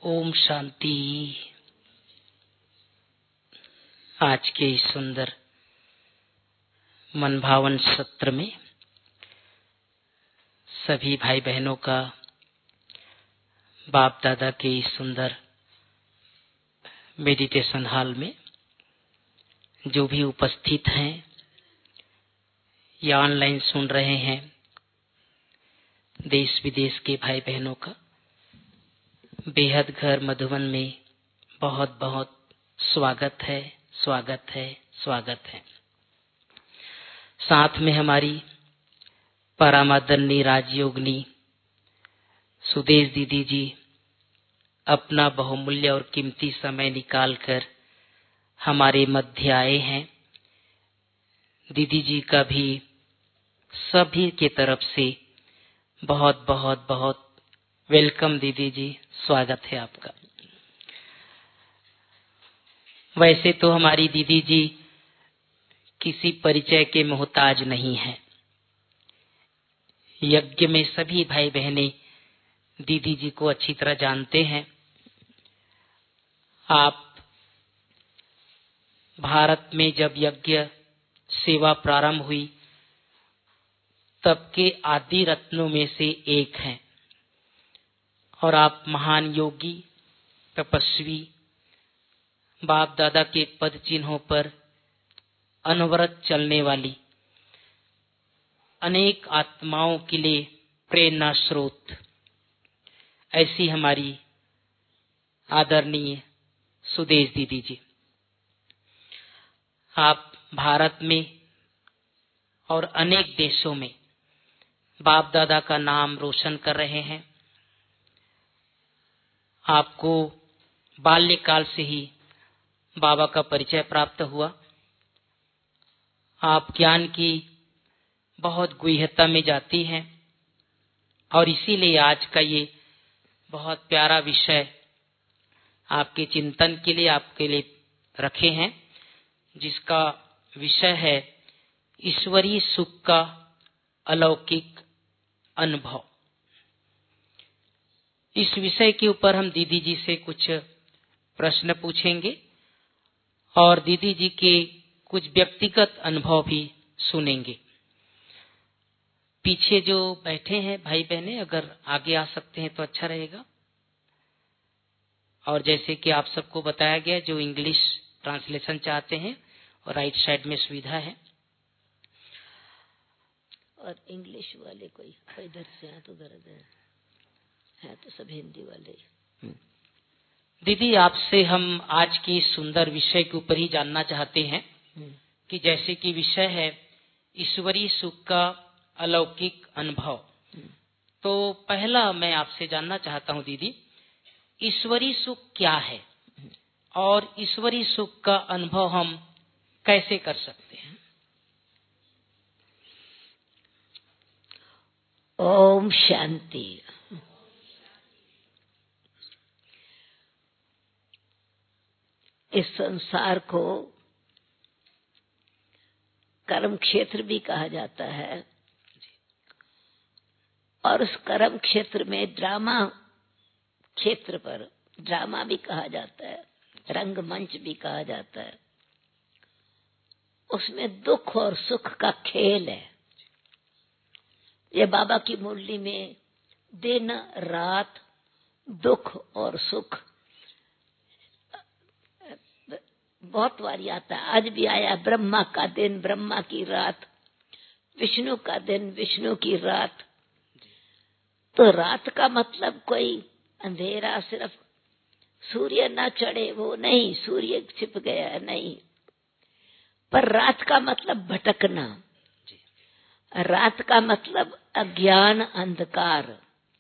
ओम शांति। आज के इस सुंदर मनभावन सत्र में सभी भाई बहनों का बाप दादा के इस सुंदर मेडिटेशन हॉल में जो भी उपस्थित हैं या ऑनलाइन सुन रहे हैं, देश विदेश के भाई बहनों का बेहद घर मधुबन में बहुत बहुत स्वागत है, स्वागत है, स्वागत है। साथ में हमारी परमादरणीय राजयोगिनी सुदेश दीदी जी अपना बहुमूल्य और कीमती समय निकालकर हमारे मध्य आए हैं। दीदी जी का भी सभी के तरफ से बहुत बहुत बहुत वेलकम। दीदी जी, स्वागत है आपका। वैसे तो हमारी दीदी जी किसी परिचय के मोहताज नहीं है। यज्ञ में सभी भाई बहनें दीदी जी को अच्छी तरह जानते हैं। आप भारत में जब यज्ञ सेवा प्रारंभ हुई तब के आदि रत्नों में से एक हैं और आप महान योगी, तपस्वी, बाप दादा के पद चिन्हों पर अनवरत चलने वाली अनेक आत्माओं के लिए प्रेरणा स्रोत, ऐसी हमारी आदरणीय सुदेश दीदी जी। आप भारत में और अनेक देशों में बाप दादा का नाम रोशन कर रहे हैं। आपको बाल्यकाल से ही बाबा का परिचय प्राप्त हुआ। आप ज्ञान की बहुत गहनता में जाती हैं और इसीलिए आज का ये बहुत प्यारा विषय आपके चिंतन के लिए आपके लिए रखे हैं, जिसका विषय है ईश्वरीय सुख का अलौकिक अनुभव। इस विषय के ऊपर हम दीदी जी से कुछ प्रश्न पूछेंगे और दीदी जी के कुछ व्यक्तिगत अनुभव भी सुनेंगे। पीछे जो बैठे हैं भाई बहनें, अगर आगे आ सकते हैं तो अच्छा रहेगा। और जैसे कि आप सबको बताया गया, जो इंग्लिश ट्रांसलेशन चाहते हैं और राइट साइड में सुविधा है। और इंग्लिश वाले कोई इधर से हैं तो उधर है तो सब हिंदी वाले। दीदी, आपसे हम आज की सुंदर विषय के ऊपर ही जानना चाहते हैं कि जैसे कि विषय है ईश्वरीय सुख का अलौकिक अनुभव। तो पहला मैं आपसे जानना चाहता हूं दीदी, ईश्वरीय सुख क्या है और ईश्वरीय सुख का अनुभव हम कैसे कर सकते हैं? ओम शांति। इस संसार को कर्म क्षेत्र भी कहा जाता है और उस कर्म क्षेत्र में ड्रामा क्षेत्र पर ड्रामा भी कहा जाता है, रंगमंच भी कहा जाता है। उसमें दुख और सुख का खेल है। ये बाबा की मुरली में दिन रात दुख और सुख बहुत बारी आता है। आज भी आया, ब्रह्मा का दिन ब्रह्मा की रात, विष्णु का दिन विष्णु की रात। तो रात का मतलब कोई अंधेरा, सिर्फ सूर्य न चढ़े वो नहीं, सूर्य छिप गया नहीं, पर रात का मतलब भटकना, रात का मतलब अज्ञान, अंधकार।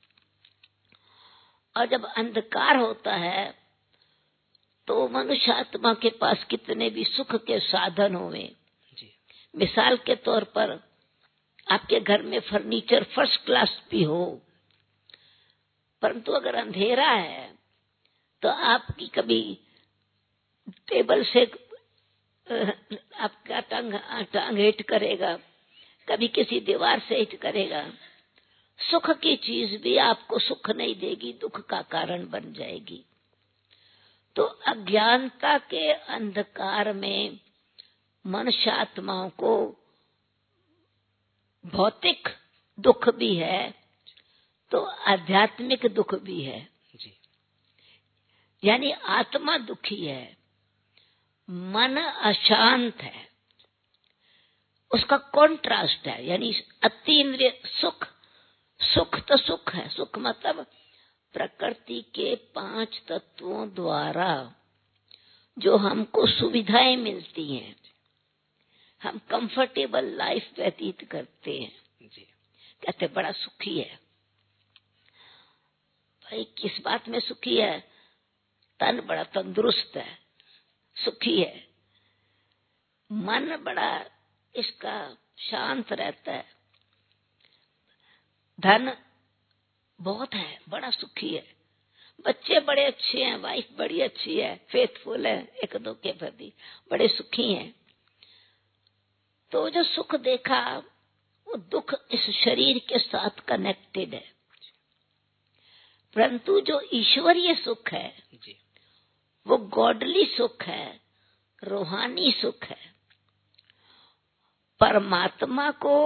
और जब अंधकार होता है तो मनुष्य आत्मा के पास कितने भी सुख के साधन होवे, मिसाल के तौर पर आपके घर में फर्नीचर फर्स्ट क्लास भी हो, परंतु अगर अंधेरा है तो आपकी कभी टेबल से आपका टांग हिट करेगा, कभी किसी दीवार से हिट करेगा। सुख की चीज भी आपको सुख नहीं देगी, दुख का कारण बन जाएगी। तो अज्ञानता के अंधकार में मनुष्य आत्माओं को भौतिक दुख भी है तो आध्यात्मिक दुख भी है जी। यानी आत्मा दुखी है, मन अशांत है, उसका कॉन्ट्रास्ट है। यानी अतीन्द्रिय सुख, सुख तो सुख है, सुख मतलब प्रकृति के 5 तत्वों द्वारा जो हमको सुविधाएं मिलती हैं, हम कंफर्टेबल लाइफ व्यतीत करते हैं जी। कहते बड़ा सुखी है। भाई किस बात में सुखी है? तन बड़ा तंदुरुस्त है, सुखी है। मन बड़ा इसका शांत रहता है, धन बहुत है, बड़ा सुखी है, बच्चे बड़े अच्छे हैं, वाइफ बड़ी अच्छी है, फेथफुल है एक दो के प्रति, बड़े सुखी हैं। तो जो सुख देखा वो दुख इस शरीर के साथ कनेक्टेड है, परंतु जो ईश्वरीय सुख है जी। वो गॉडली सुख है, रूहानी सुख है। परमात्मा को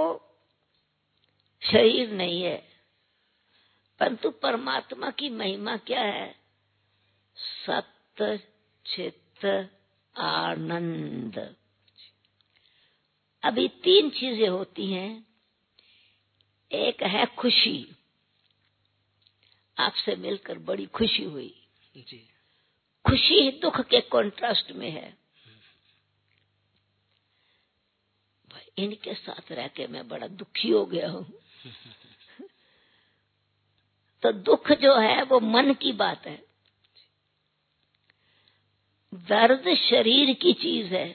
शरीर नहीं है, परंतु परमात्मा की महिमा क्या है? सत्य चित्त आनंद। अभी 3 चीजें होती हैं। एक है खुशी, आपसे मिलकर बड़ी खुशी हुई जी। खुशी दुख के कॉन्ट्रास्ट में है। भाई इनके साथ रह के मैं बड़ा दुखी हो गया हूं। तो दुख जो है वो मन की बात है, दर्द शरीर की चीज है,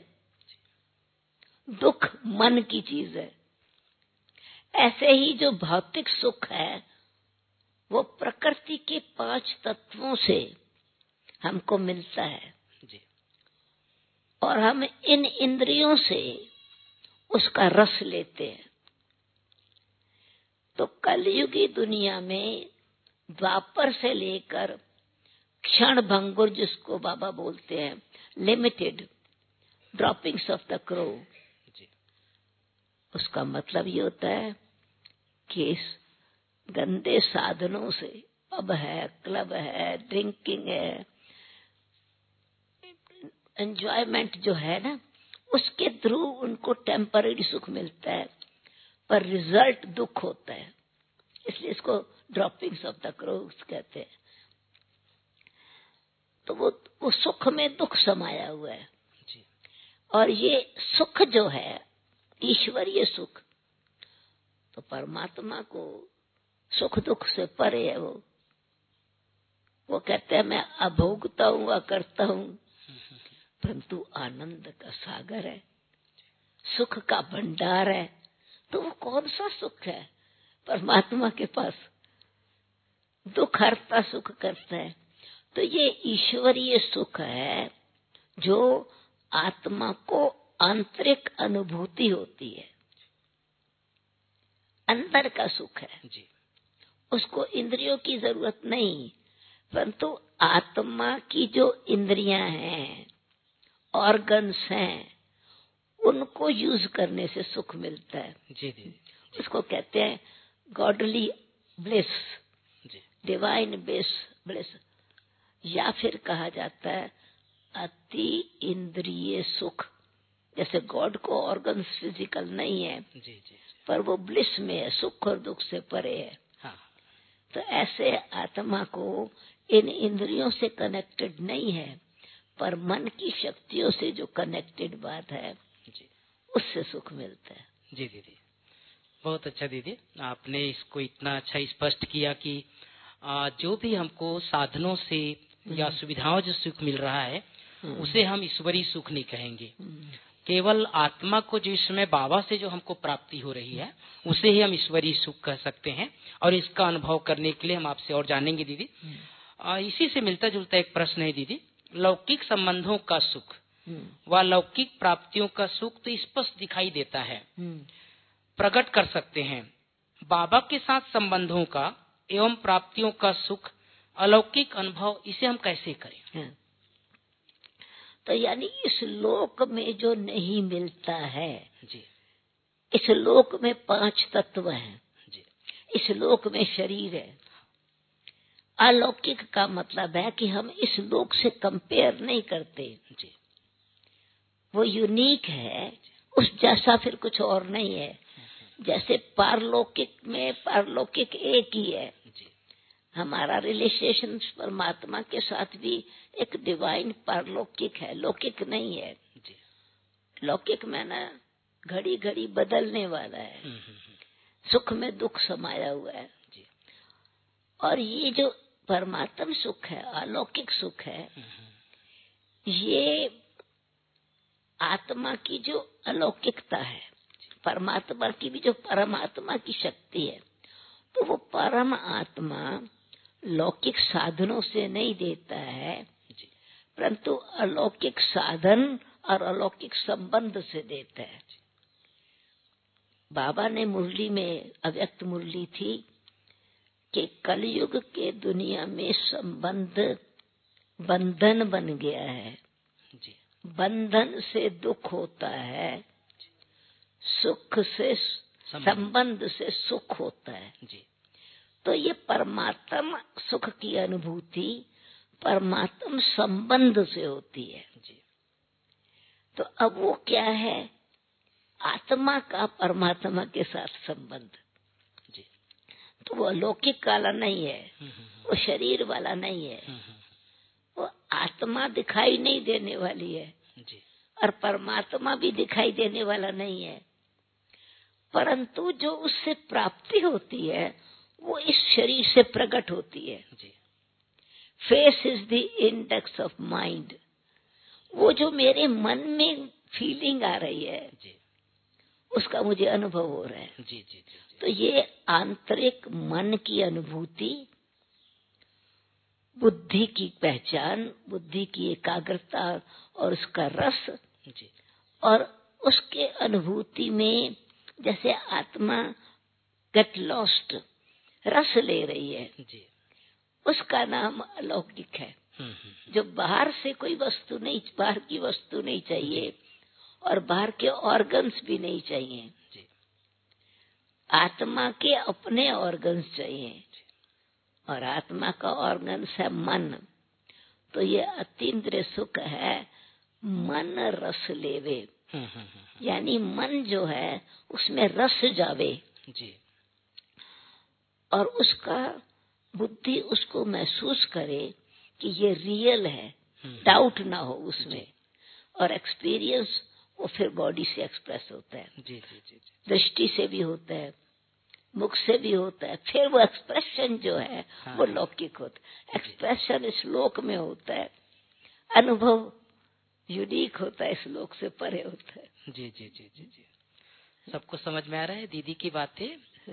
दुख मन की चीज है। ऐसे ही जो भौतिक सुख है वो प्रकृति के 5 तत्वों से हमको मिलता है जी। और हम इन इंद्रियों से उसका रस लेते हैं। तो कलयुगी दुनिया में द्वापर से लेकर क्षण भंगुर, जिसको बाबा बोलते हैं limited droppings of the crow, उसका मतलब ये होता है कि इस गंदे साधनों से, पब है, क्लब है, ड्रिंकिंग है, एंजॉयमेंट जो है ना, उसके थ्रू उनको टेम्पररी सुख मिलता है, पर रिजल्ट दुख होता है। इसलिए इसको ड्रॉपिंग्स ऑफ द क्रोस कहते हैं। तो वो सुख में दुख समाया हुआ है जी। और ये सुख जो है ईश्वरीय सुख, तो परमात्मा को सुख दुख से परे है। वो कहते हैं मैं अभोगता हूं, अकर्ता हूं, परंतु आनंद का सागर है, सुख का भंडार है। तो वो कौन सा सुख है परमात्मा के पास? दुख हरता सुख करता है। तो ये ईश्वरीय सुख है जो आत्मा को आंतरिक अनुभूति होती है, अंदर का सुख है जी। उसको इंद्रियों की जरूरत नहीं, परंतु आत्मा की जो इंद्रियां हैं, ऑर्गन्स हैं, उनको यूज करने से सुख मिलता है। जी जी। उसको कहते हैं गॉडली ब्लिस, जी। डिवाइन ब्लिस, या फिर कहा जाता है अति इंद्रिय सुख। जैसे गॉड को ऑर्गन्स फिजिकल नहीं है, जी जी। पर वो ब्लिस में है, सुख और दुख से परे है। हाँ। तो ऐसे आत्मा को इन इंद्रियों से कनेक्टेड नहीं है, पर मन की शक्तियों से जो कनेक्टेड बात है जी, उससे सुख मिलता है। जी दीदी, बहुत अच्छा दीदी, आपने इसको इतना अच्छा स्पष्ट किया कि जो भी हमको साधनों से या सुविधाओं जो सुख मिल रहा है उसे हम ईश्वरीय सुख नहीं कहेंगे। केवल आत्मा को जो इस समय बाबा से जो हमको प्राप्ति हो रही है उसे ही हम ईश्वरीय सुख कह सकते हैं। और इसका अनुभव करने के लिए हम आपसे और जानेंगे दीदी। इसी से मिलता जुलता एक प्रश्न है दीदी, लौकिक संबंधों का सुख व लौकिक प्राप्तियों का सुख तो स्पष्ट दिखाई देता है, प्रकट कर सकते हैं। बाबा के साथ संबंधों का एवं प्राप्तियों का सुख अलौकिक अनुभव, इसे हम कैसे करें? तो यानी इस लोक में जो नहीं मिलता है जी इस लोक में 5 तत्व हैं, जी इस लोक में शरीर है। अलौकिक का मतलब है कि हम इस लोक से कंपेयर नहीं करते, जी वो यूनिक है, उस जैसा फिर कुछ और नहीं है। जैसे पारलौकिक में पारलौकिक एक ही है। जी हमारा रिलेशन परमात्मा के साथ भी एक डिवाइन पारलौकिक है, लौकिक नहीं है। जी लौकिक में ना घड़ी घड़ी बदलने वाला है, सुख में दुख समाया हुआ है। जी और ये जो परमात्म सुख है, अलौकिक सुख है, ये आत्मा की जो अलौकिकता है, परमात्मा की भी जो परमात्मा की शक्ति है, तो वो परम आत्मा लौकिक साधनों से नहीं देता है, परंतु अलौकिक साधन और अलौकिक संबंध से देता है। बाबा ने मुरली में अव्यक्त मुरली थी कि कलयुग के दुनिया में संबंध बंधन बन गया है। जी बंधन से दुख होता है, सुख से संबंध से सुख होता है। जी तो ये परमात्म सुख की अनुभूति परमात्म संबंध से होती है। जी तो अब वो क्या है? आत्मा का परमात्मा के साथ संबंध। जी तो वो अलौकिक वाला नहीं है, वो शरीर वाला नहीं है, वो आत्मा दिखाई नहीं देने वाली है जी और परमात्मा भी दिखाई देने वाला नहीं है, परंतु जो उससे प्राप्ति होती है वो इस शरीर से प्रकट होती है। जी face is the index of mind. वो जो मेरे मन में फीलिंग आ रही है जी उसका मुझे अनुभव हो रहा है। जी जी जी तो ये आंतरिक मन की अनुभूति, बुद्धि की पहचान, बुद्धि की एकाग्रता और उसका रस, जी और उसके अनुभूति में जैसे आत्मा गेट लॉस्ट रस ले रही है, जी उसका नाम अलौकिक है। जो बाहर से कोई वस्तु नहीं, बाहर की वस्तु नहीं चाहिए और बाहर के ऑर्गन्स भी नहीं चाहिए, जी आत्मा के अपने ऑर्गन्स चाहिए और आत्मा का ऑर्गन्स है मन। तो ये अतीन्द्रिय सुख है, मन रस लेवे, यानी मन जो है उसमें रस जावे जी और उसका बुद्धि उसको महसूस करे कि ये रियल है, डाउट ना हो उसमें, और एक्सपीरियंस वो फिर बॉडी से एक्सप्रेस होता है, जी जी जी दृष्टि से भी होता है, मुख से भी होता है, फिर वो एक्सप्रेशन जो है वो लौकिक होता है। एक्सप्रेशन इस लोक में होता है, अनुभव यूनिक होता है, इस लोक से परे होता है। जी जी जी जी जी सबको समझ में आ रहा है दीदी की बातें।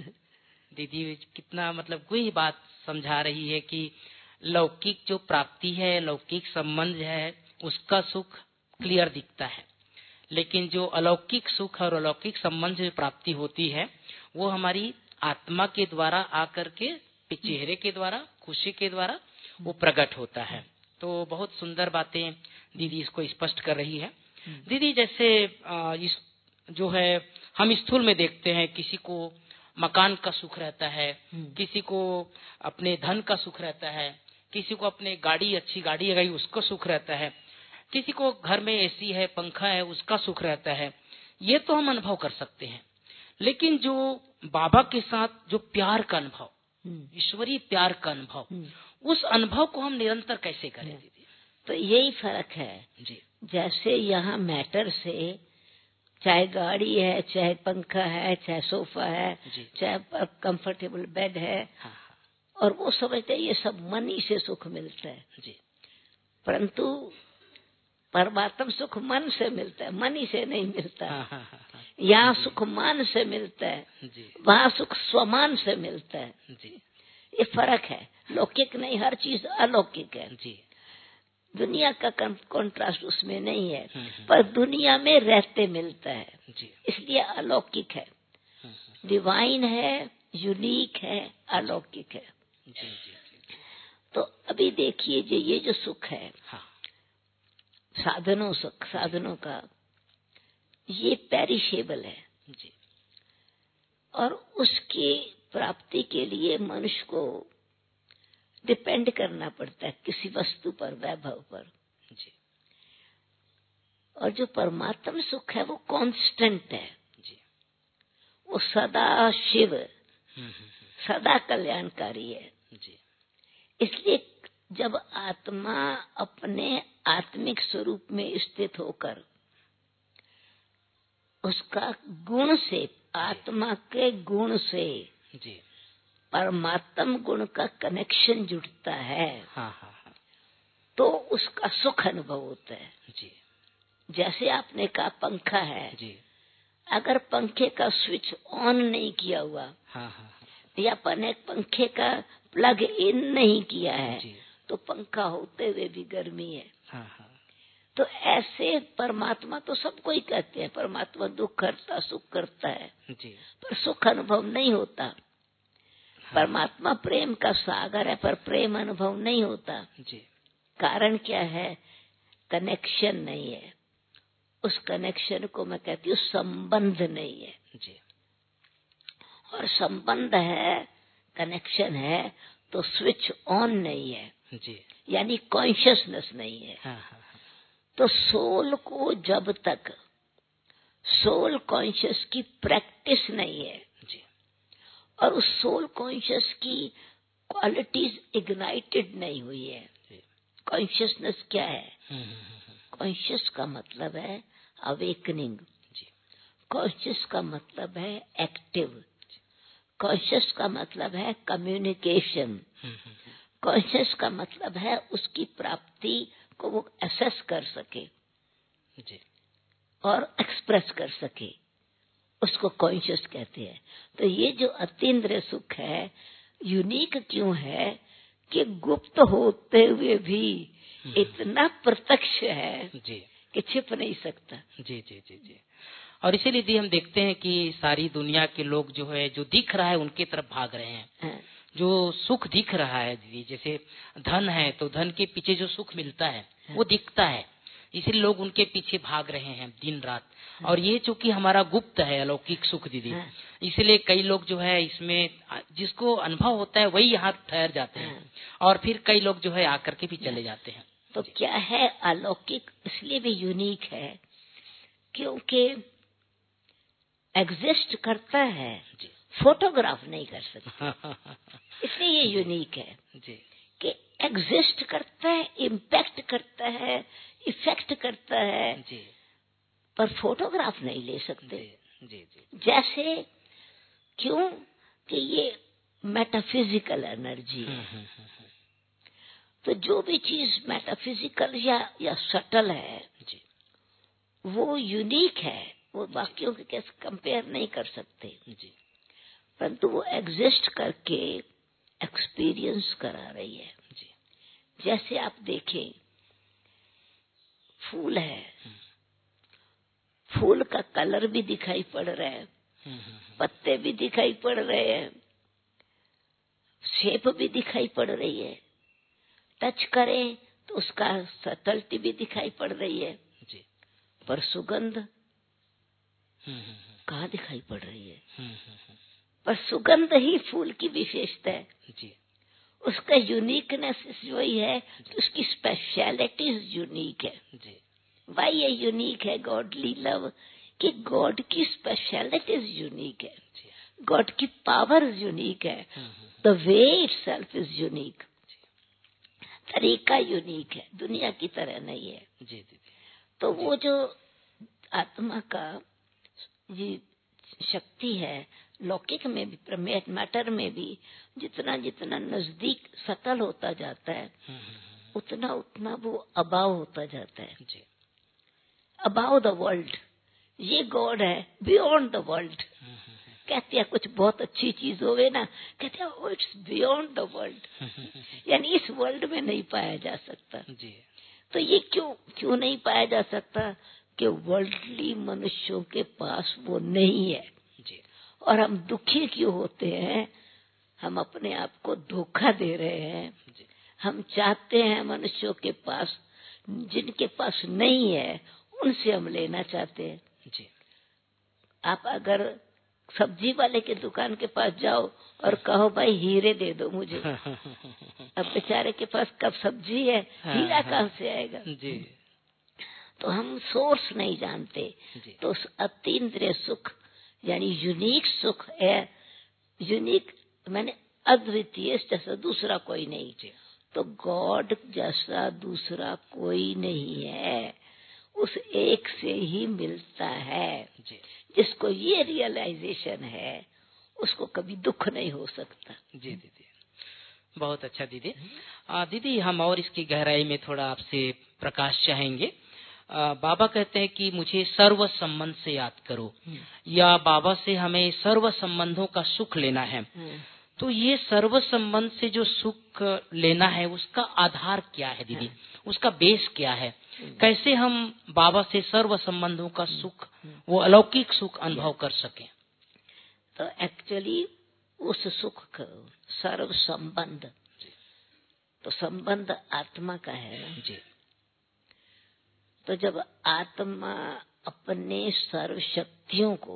दीदी कितना मतलब कोई बात समझा रही है कि लौकिक जो प्राप्ति है, लौकिक संबंध है, उसका सुख क्लियर दिखता है, लेकिन जो अलौकिक सुख और अलौकिक संबंध से प्राप्ति होती है वो हमारी आत्मा के द्वारा आकर के चेहरे के द्वारा, खुशी के द्वारा वो प्रकट होता है। तो बहुत सुंदर बातें दीदी इसको स्पष्ट कर रही है। दीदी जैसे इस जो है हम स्थूल में देखते हैं, किसी को मकान का सुख रहता है, किसी को अपने धन का सुख रहता है, किसी को अपने गाड़ी, अच्छी गाड़ी है उसको सुख रहता है, किसी को घर में एसी है, पंखा है, उसका सुख रहता है। ये तो हम अनुभव कर सकते हैं, लेकिन जो बाबा के साथ जो प्यार का अनुभव, ईश्वरीय प्यार का अनुभव, उस अनुभव को हम निरंतर कैसे करें दीदी? तो यही फर्क है जी। जैसे यहाँ मैटर से चाहे गाड़ी है, चाहे पंखा है, चाहे सोफा है, चाहे कंफर्टेबल बेड है, और वो समझते हैं ये सब मन ही से सुख मिलता है जी। परंतु परमात्म सुख मन से मिलता है, मन ही से नहीं मिलता। यहाँ सुख मान से मिलता है, वहाँ सुख स्वमान से मिलता है। जी। ये फर्क है, लौकिक नहीं, हर चीज अलौकिक है जी। दुनिया का कॉन्ट्रास्ट उसमें नहीं है, पर दुनिया में रहते मिलता है जी। इसलिए अलौकिक है, डिवाइन है, यूनिक है, अलौकिक है। जी जी जी। तो अभी देखिए ये जो सुख है, साधनों का ये पेरिशेबल है जी और उसकी प्राप्ति के लिए मनुष्य को डिपेंड करना पड़ता है किसी वस्तु पर, वैभव पर। जी और जो परमात्म सुख है वो कांस्टेंट है, जी वो सदा शिव, सदा कल्याणकारी है। जी इसलिए जब आत्मा अपने आत्मिक स्वरूप में स्थित होकर उसका गुण से, आत्मा के गुण से जी परमात्म गुण का कनेक्शन जुड़ता है, हाँ हाँ हाँ तो उसका सुख अनुभव होता है। जी जैसे आपने कहा पंखा है, जी अगर पंखे का स्विच ऑन नहीं किया हुआ हाँ हाँ या पंखे का प्लग इन नहीं किया है जी तो पंखा होते हुए भी गर्मी है। हाँ हाँ तो ऐसे परमात्मा तो सबको ही कहते हैं, परमात्मा दुख करता, सुख करता है, जी पर सुख अनुभव नहीं होता। परमात्मा प्रेम का सागर है पर प्रेम अनुभव नहीं होता। जी कारण क्या है? कनेक्शन नहीं है। उस कनेक्शन को मैं कहती हूँ संबंध नहीं है। जी और संबंध है, कनेक्शन है तो स्विच ऑन नहीं है, जी यानी कॉन्शियसनेस नहीं है। हाँ हाँ हाँ तो सोल को जब तक सोल कॉन्शियस की प्रैक्टिस नहीं है जी और उस सोल कॉन्शियस की क्वालिटीज इग्नाइटेड नहीं हुई है। जी कॉन्शियसनेस क्या है? हम्म, कॉन्शियस का मतलब है अवेकनिंग, जी कॉन्शियस का मतलब है एक्टिव, कॉन्शियस का मतलब है कम्युनिकेशन, कॉन्शियस का मतलब है उसकी प्राप्ति को वो एसेस कर सके जी और एक्सप्रेस कर सके, उसको कॉन्शियस कहते हैं। तो ये जो अतीन्द्रिय सुख है यूनिक क्यों है कि गुप्त होते हुए भी इतना प्रत्यक्ष है जी कि छिप नहीं सकता। जी जी जी जी और इसीलिए भी हम देखते हैं कि सारी दुनिया के लोग जो है, जो दिख रहा है उनके तरफ भाग रहे हैं। हाँ, जो सुख दिख रहा है दीदी, जैसे धन है तो धन के पीछे जो सुख मिलता है वो दिखता है, इसलिए लोग उनके पीछे भाग रहे हैं दिन रात। और ये चूंकि हमारा गुप्त है अलौकिक सुख दीदी, हाँ, इसलिए कई लोग जो है इसमें जिसको अनुभव होता है वही यहाँ ठहर जाते हैं हाँ। और फिर कई लोग जो है आकर के भी चले जाते हैं। तो क्या है अलौकिक? इसलिए भी यूनिक है क्योंकि एग्जिस्ट करता है, जी फोटोग्राफ नहीं कर सकते। इसलिए ये यूनिक है जी कि एग्जिस्ट करता है, इम्पैक्ट करता है, इफेक्ट करता है, जी पर फोटोग्राफ नहीं ले सकते। जी जी जी जैसे क्यों कि ये मेटाफिजिकल एनर्जी है। तो जो भी चीज मेटाफिजिकल या सटल है जी वो यूनिक है, वो बाकियों के कैसे कंपेयर नहीं कर सकते, जी परंतु वो एग्जिस्ट करके एक्सपीरियंस करा रही है। जी जैसे आप देखें फूल है, फूल का कलर भी दिखाई पड़ रहा है, पत्ते भी दिखाई पड़ रहे हैं, शेप भी दिखाई पड़ रही है, टच करें तो उसका सटलिटी भी दिखाई पड़ रही है, जी पर सुगंध कहाँ दिखाई पड़ रही है? पर सुगंध ही फूल की विशेषता है। जी उसका यूनिकनेस वही है कि उसकी स्पेशलिटी यूनिक है। जी वाई ये यूनिक है गॉडली लव कि गॉड की स्पेशलिटी यूनिक है, गॉड की पावर यूनिक है, the way itself is unique, तरीका यूनिक है, दुनिया की तरह नहीं है। जी जी तो वो जो आत्मा का ये शक्ति है लौकिक में भी, मैटर में भी जितना जितना नजदीक सटल होता जाता है उतना उतना वो अबाव होता जाता है, जी अबाव द वर्ल्ड। ये गॉड है बियॉन्ड द वर्ल्ड। कहते हैं कुछ बहुत अच्छी चीज होवे ना, कहते हैं इट्स बियॉन्ड द वर्ल्ड, यानी इस वर्ल्ड में नहीं पाया जा सकता। जी तो ये क्यों नहीं पाया जा सकता? कि वर्ल्डली मनुष्यों के पास वो नहीं है। जी और हम दुखी क्यों होते हैं? हम अपने आप को धोखा दे रहे हैं। जी हम चाहते हैं मनुष्यों के पास जिनके पास नहीं है उनसे हम लेना चाहते हैं। जी। आप अगर सब्जी वाले के दुकान के पास जाओ और कहो भाई हीरे दे दो मुझे, अब बेचारे के पास कब सब्जी है, हीरा कहाँ से आएगा? जी। तो हम सोर्स नहीं जानते। तो उस अतीन्द्रिय सुख यानी यूनिक सुख है, यूनिक मैंने अद्वितीय जैसा दूसरा कोई नहीं। तो गॉड जैसा दूसरा कोई नहीं है, उस एक से ही मिलता है। जिसको ये रियलाइजेशन है उसको कभी दुख नहीं हो सकता। जी दीदी, बहुत अच्छा दीदी। दीदी हम और इसकी गहराई में थोड़ा आपसे प्रकाश चाहेंगे। बाबा कहते हैं कि मुझे सर्व संबंध से याद करो, या बाबा से हमें सर्व संबंधों का सुख लेना है। तो ये सर्व संबंध से जो सुख लेना है उसका आधार क्या है दीदी? उसका बेस क्या है? कैसे हम बाबा से सर्व संबंधों का सुख, वो अलौकिक सुख अनुभव कर सकें? तो एक्चुअली उस सुख का सर्व संबंध, तो संबंध आत्मा का है ना जी। तो जब आत्मा अपने सर्व शक्तियों को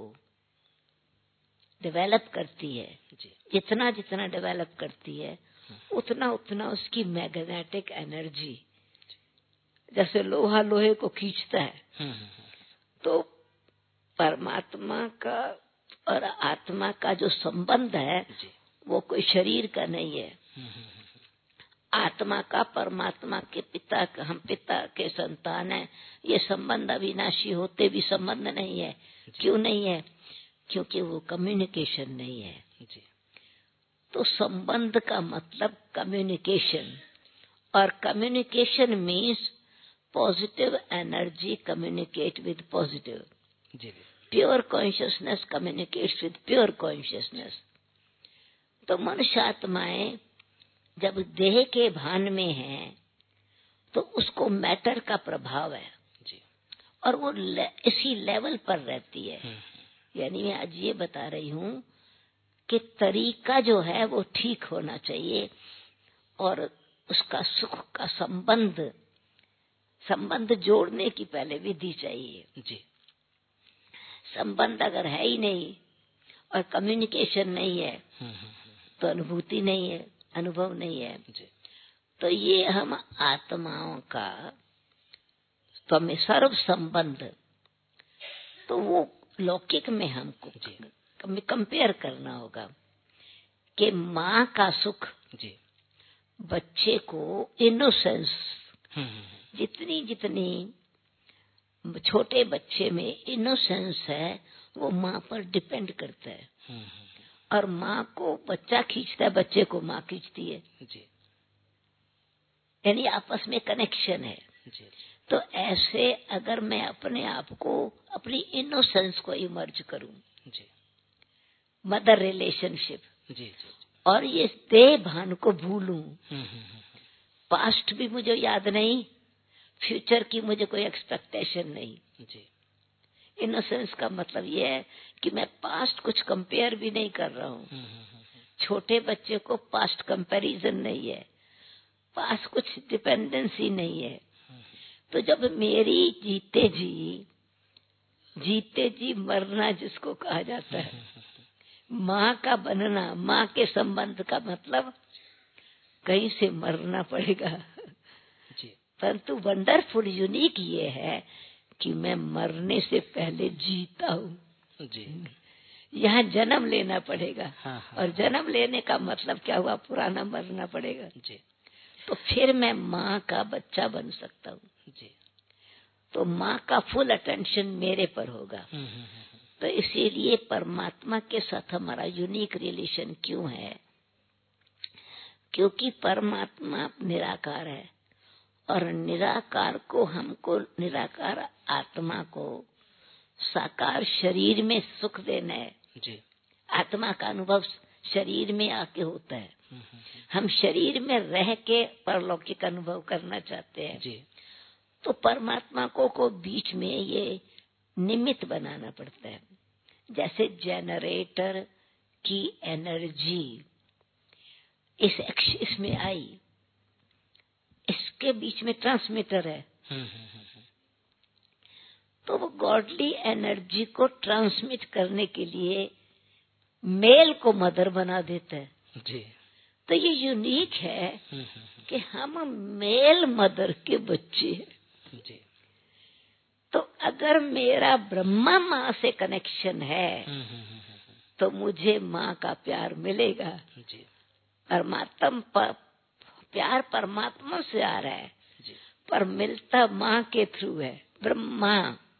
डेवलप करती है, जितना जितना डेवलप करती है उतना उतना उसकी मैग्नेटिक एनर्जी, जैसे लोहा लोहे को खींचता है, तो परमात्मा का और आत्मा का जो संबंध है वो कोई शरीर का नहीं है। आत्मा का परमात्मा के पिता का, हम पिता के संतान है, ये संबंध अविनाशी होते भी संबंध नहीं है। क्यों नहीं है? क्योंकि वो कम्युनिकेशन नहीं है। तो संबंध का मतलब कम्युनिकेशन, और communication means positive energy communicate with positive, pure consciousness communicates with pure consciousness. तो मनुष्य आत्माएं जब देह के भान में है तो उसको मैटर का प्रभाव है और वो इसी लेवल पर रहती है। यानी मैं आज ये बता रही हूँ कि तरीका जो है वो ठीक होना चाहिए और उसका सुख का संबंध जोड़ने की पहले विधि चाहिए जी। संबंध अगर है ही नहीं और कम्युनिकेशन नहीं है तो अनुभूति नहीं है, अनुभव नहीं है जी। तो ये हम आत्माओं का तो हमें सर्व संबंध, तो वो लौकिक में हमको कंपेयर करना होगा कि माँ का सुख जी, बच्चे को इनोसेंस, जितनी जितनी छोटे बच्चे में इनोसेंस है वो माँ पर डिपेंड करता है। और माँ को बच्चा खींचता है, बच्चे को माँ खींचती है जी। यानी आपस में कनेक्शन है जी। तो ऐसे अगर मैं अपने आप को, अपनी इनोसेंस को इमर्ज करूं जी, मदर रिलेशनशिप जी, जी, और ये देह भान को भूलूं, पास्ट भी मुझे याद नहीं, फ्यूचर की मुझे कोई एक्सपेक्टेशन नहीं जी। इनोसेंस का मतलब ये है कि मैं पास्ट कुछ कंपेयर भी नहीं कर रहा हूँ। छोटे बच्चे को पास्ट कंपैरिजन नहीं है, पास्ट कुछ डिपेंडेंसी नहीं है। तो जब मेरी जीते जी मरना जिसको कहा जाता है, माँ का बनना, माँ के संबंध का मतलब कहीं से मरना पड़ेगा जी। परंतु वंडरफुल यूनिक ये है कि मैं मरने से पहले जीता हूँ जी। यहाँ जन्म लेना पड़ेगा और जन्म लेने का मतलब क्या हुआ? पुराना मरना पड़ेगा जी। तो फिर मैं माँ का बच्चा बन सकता हूँ जी। तो माँ का फुल अटेंशन मेरे पर होगा। तो इसीलिए परमात्मा के साथ हमारा यूनिक रिलेशन क्यों है? क्योंकि परमात्मा निराकार है और निराकार को हमको, निराकार आत्मा को साकार शरीर में सुख देना है जी। आत्मा का अनुभव शरीर में आके होता है। हम शरीर में रह के परलौकिक अनुभव करना चाहते हैं जी। तो परमात्मा को बीच में ये निमित्त बनाना पड़ता है। जैसे जनरेटर की एनर्जी इसमें आई, इसके बीच में ट्रांसमीटर है तो वो गॉडली एनर्जी को ट्रांसमिट करने के लिए मेल को मदर बना देता है जी। तो ये यूनिक है कि हम मेल मदर के बच्चे हैं जी। तो अगर मेरा ब्रह्मा माँ से कनेक्शन है तो मुझे माँ का प्यार मिलेगा जी। प्यार परमात्मा से आ रहा है जी। पर मिलता माँ के थ्रू है ब्रह्मा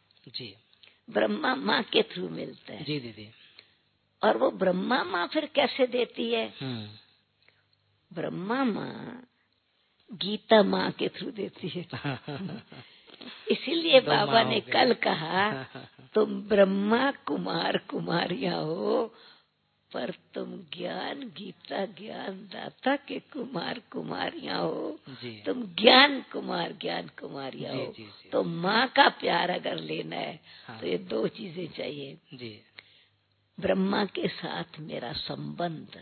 माँ के थ्रू मिलता है जी दीदी। और वो ब्रह्मा माँ फिर कैसे देती है? ब्रह्मा माँ गीता माँ के थ्रू देती है इसीलिए बाबा ने कल कहा तुम ब्रह्मा कुमार कुमारियां हो पर तुम ज्ञान गीता ज्ञान दाता के कुमार कुमारियां हो तुम ज्ञान कुमारियां हो तो माँ का प्यार अगर लेना है तो ये दो चीजें चाहिए जी। ब्रह्मा के साथ मेरा संबंध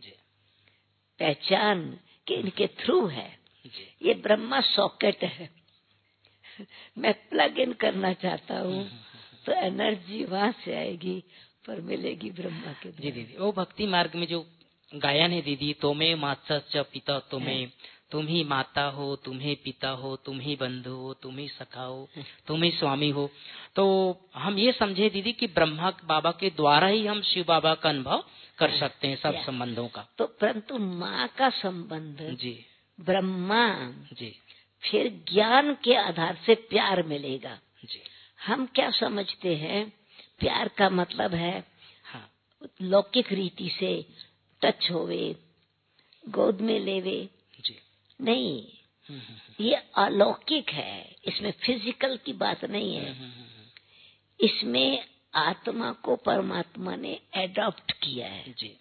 पहचान कि इनके थ्रू है ये ब्रह्मा सॉकेट है मैं प्लग इन करना चाहता हूँ तो एनर्जी वहां से आएगी पर मिलेगी ब्रह्मा के जी दीदी। वो भक्ति मार्ग में जो गायन है दीदी, तुम्हें माता च पिता तुम्हें, तुम ही माता हो, तुम ही पिता हो, तुम ही बंधु हो, तुम ही सखा हो, तुम ही स्वामी हो। तो हम ये समझे दीदी कि ब्रह्मा बाबा के द्वारा ही हम शिव बाबा का अनुभव कर सकते हैं सब संबंधों का। तो परंतु माँ का संबंध जी ब्रह्मा जी फिर ज्ञान के आधार से प्यार मिलेगा जी। हम क्या समझते हैं प्यार का मतलब है लौकिक रीति से टच होवे गोद में लेवे जी। नहीं ये अलौकिक है इसमें फिजिकल की बात नहीं है इसमें आत्मा को परमात्मा ने एडॉप्ट किया है जी।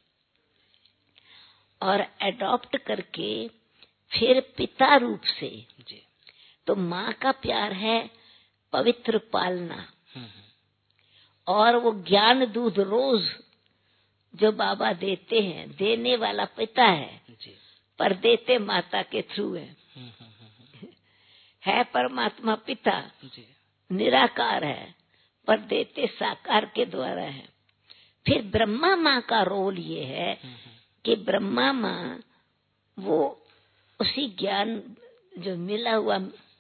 और एडॉप्ट करके फिर पिता रूप से जी। तो माँ का प्यार है पवित्र पालना और वो ज्ञान दूध रोज जो बाबा देते हैं देने वाला पिता है जी। पर देते माता के थ्रू है परमात्मा पिता जी। निराकार है पर देते साकार के द्वारा है। फिर ब्रह्मा माँ का रोल ये है कि ब्रह्मा माँ वो उसी ज्ञान जो मिला हुआ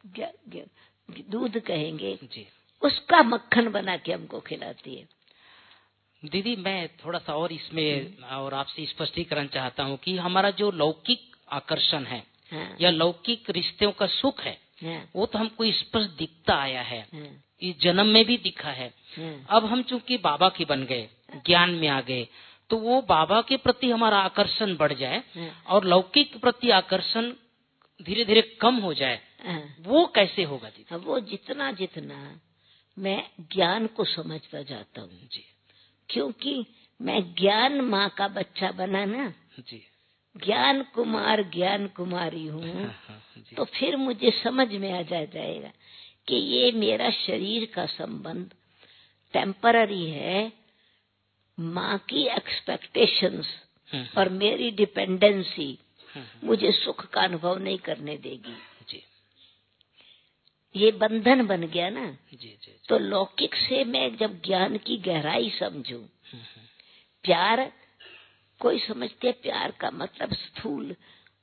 दूध कहेंगे जी। उसका मक्खन बना के हमको खिलाती है। दीदी मैं थोड़ा सा और इसमें और आपसे स्पष्टीकरण चाहता हूँ कि हमारा जो लौकिक आकर्षण है या लौकिक रिश्तों का सुख है वो तो हमको स्पष्ट दिखता आया है इस जन्म में भी दिखा है। अब हम चूंकि बाबा के बन गए ज्ञान में आ गए तो वो बाबा के प्रति हमारा आकर्षण बढ़ जाए और लौकिक प्रति आकर्षण धीरे धीरे कम हो जाए वो कैसे होगा दीदी? वो जितना जितना मैं ज्ञान को समझता जाता हूँ जी क्योंकि मैं ज्ञान माँ का बच्चा बना ना जी ज्ञान कुमार ज्ञान कुमारी हूँ तो फिर मुझे समझ में आ जाएगा कि ये मेरा शरीर का संबंध टेम्पररी है माँ की एक्सपेक्टेशंस और मेरी डिपेंडेंसी मुझे सुख का अनुभव नहीं करने देगी जी। ये बंधन बन गया ना जी। तो लौकिक से मैं जब ज्ञान की गहराई समझूं प्यार कोई समझते प्यार का मतलब स्थूल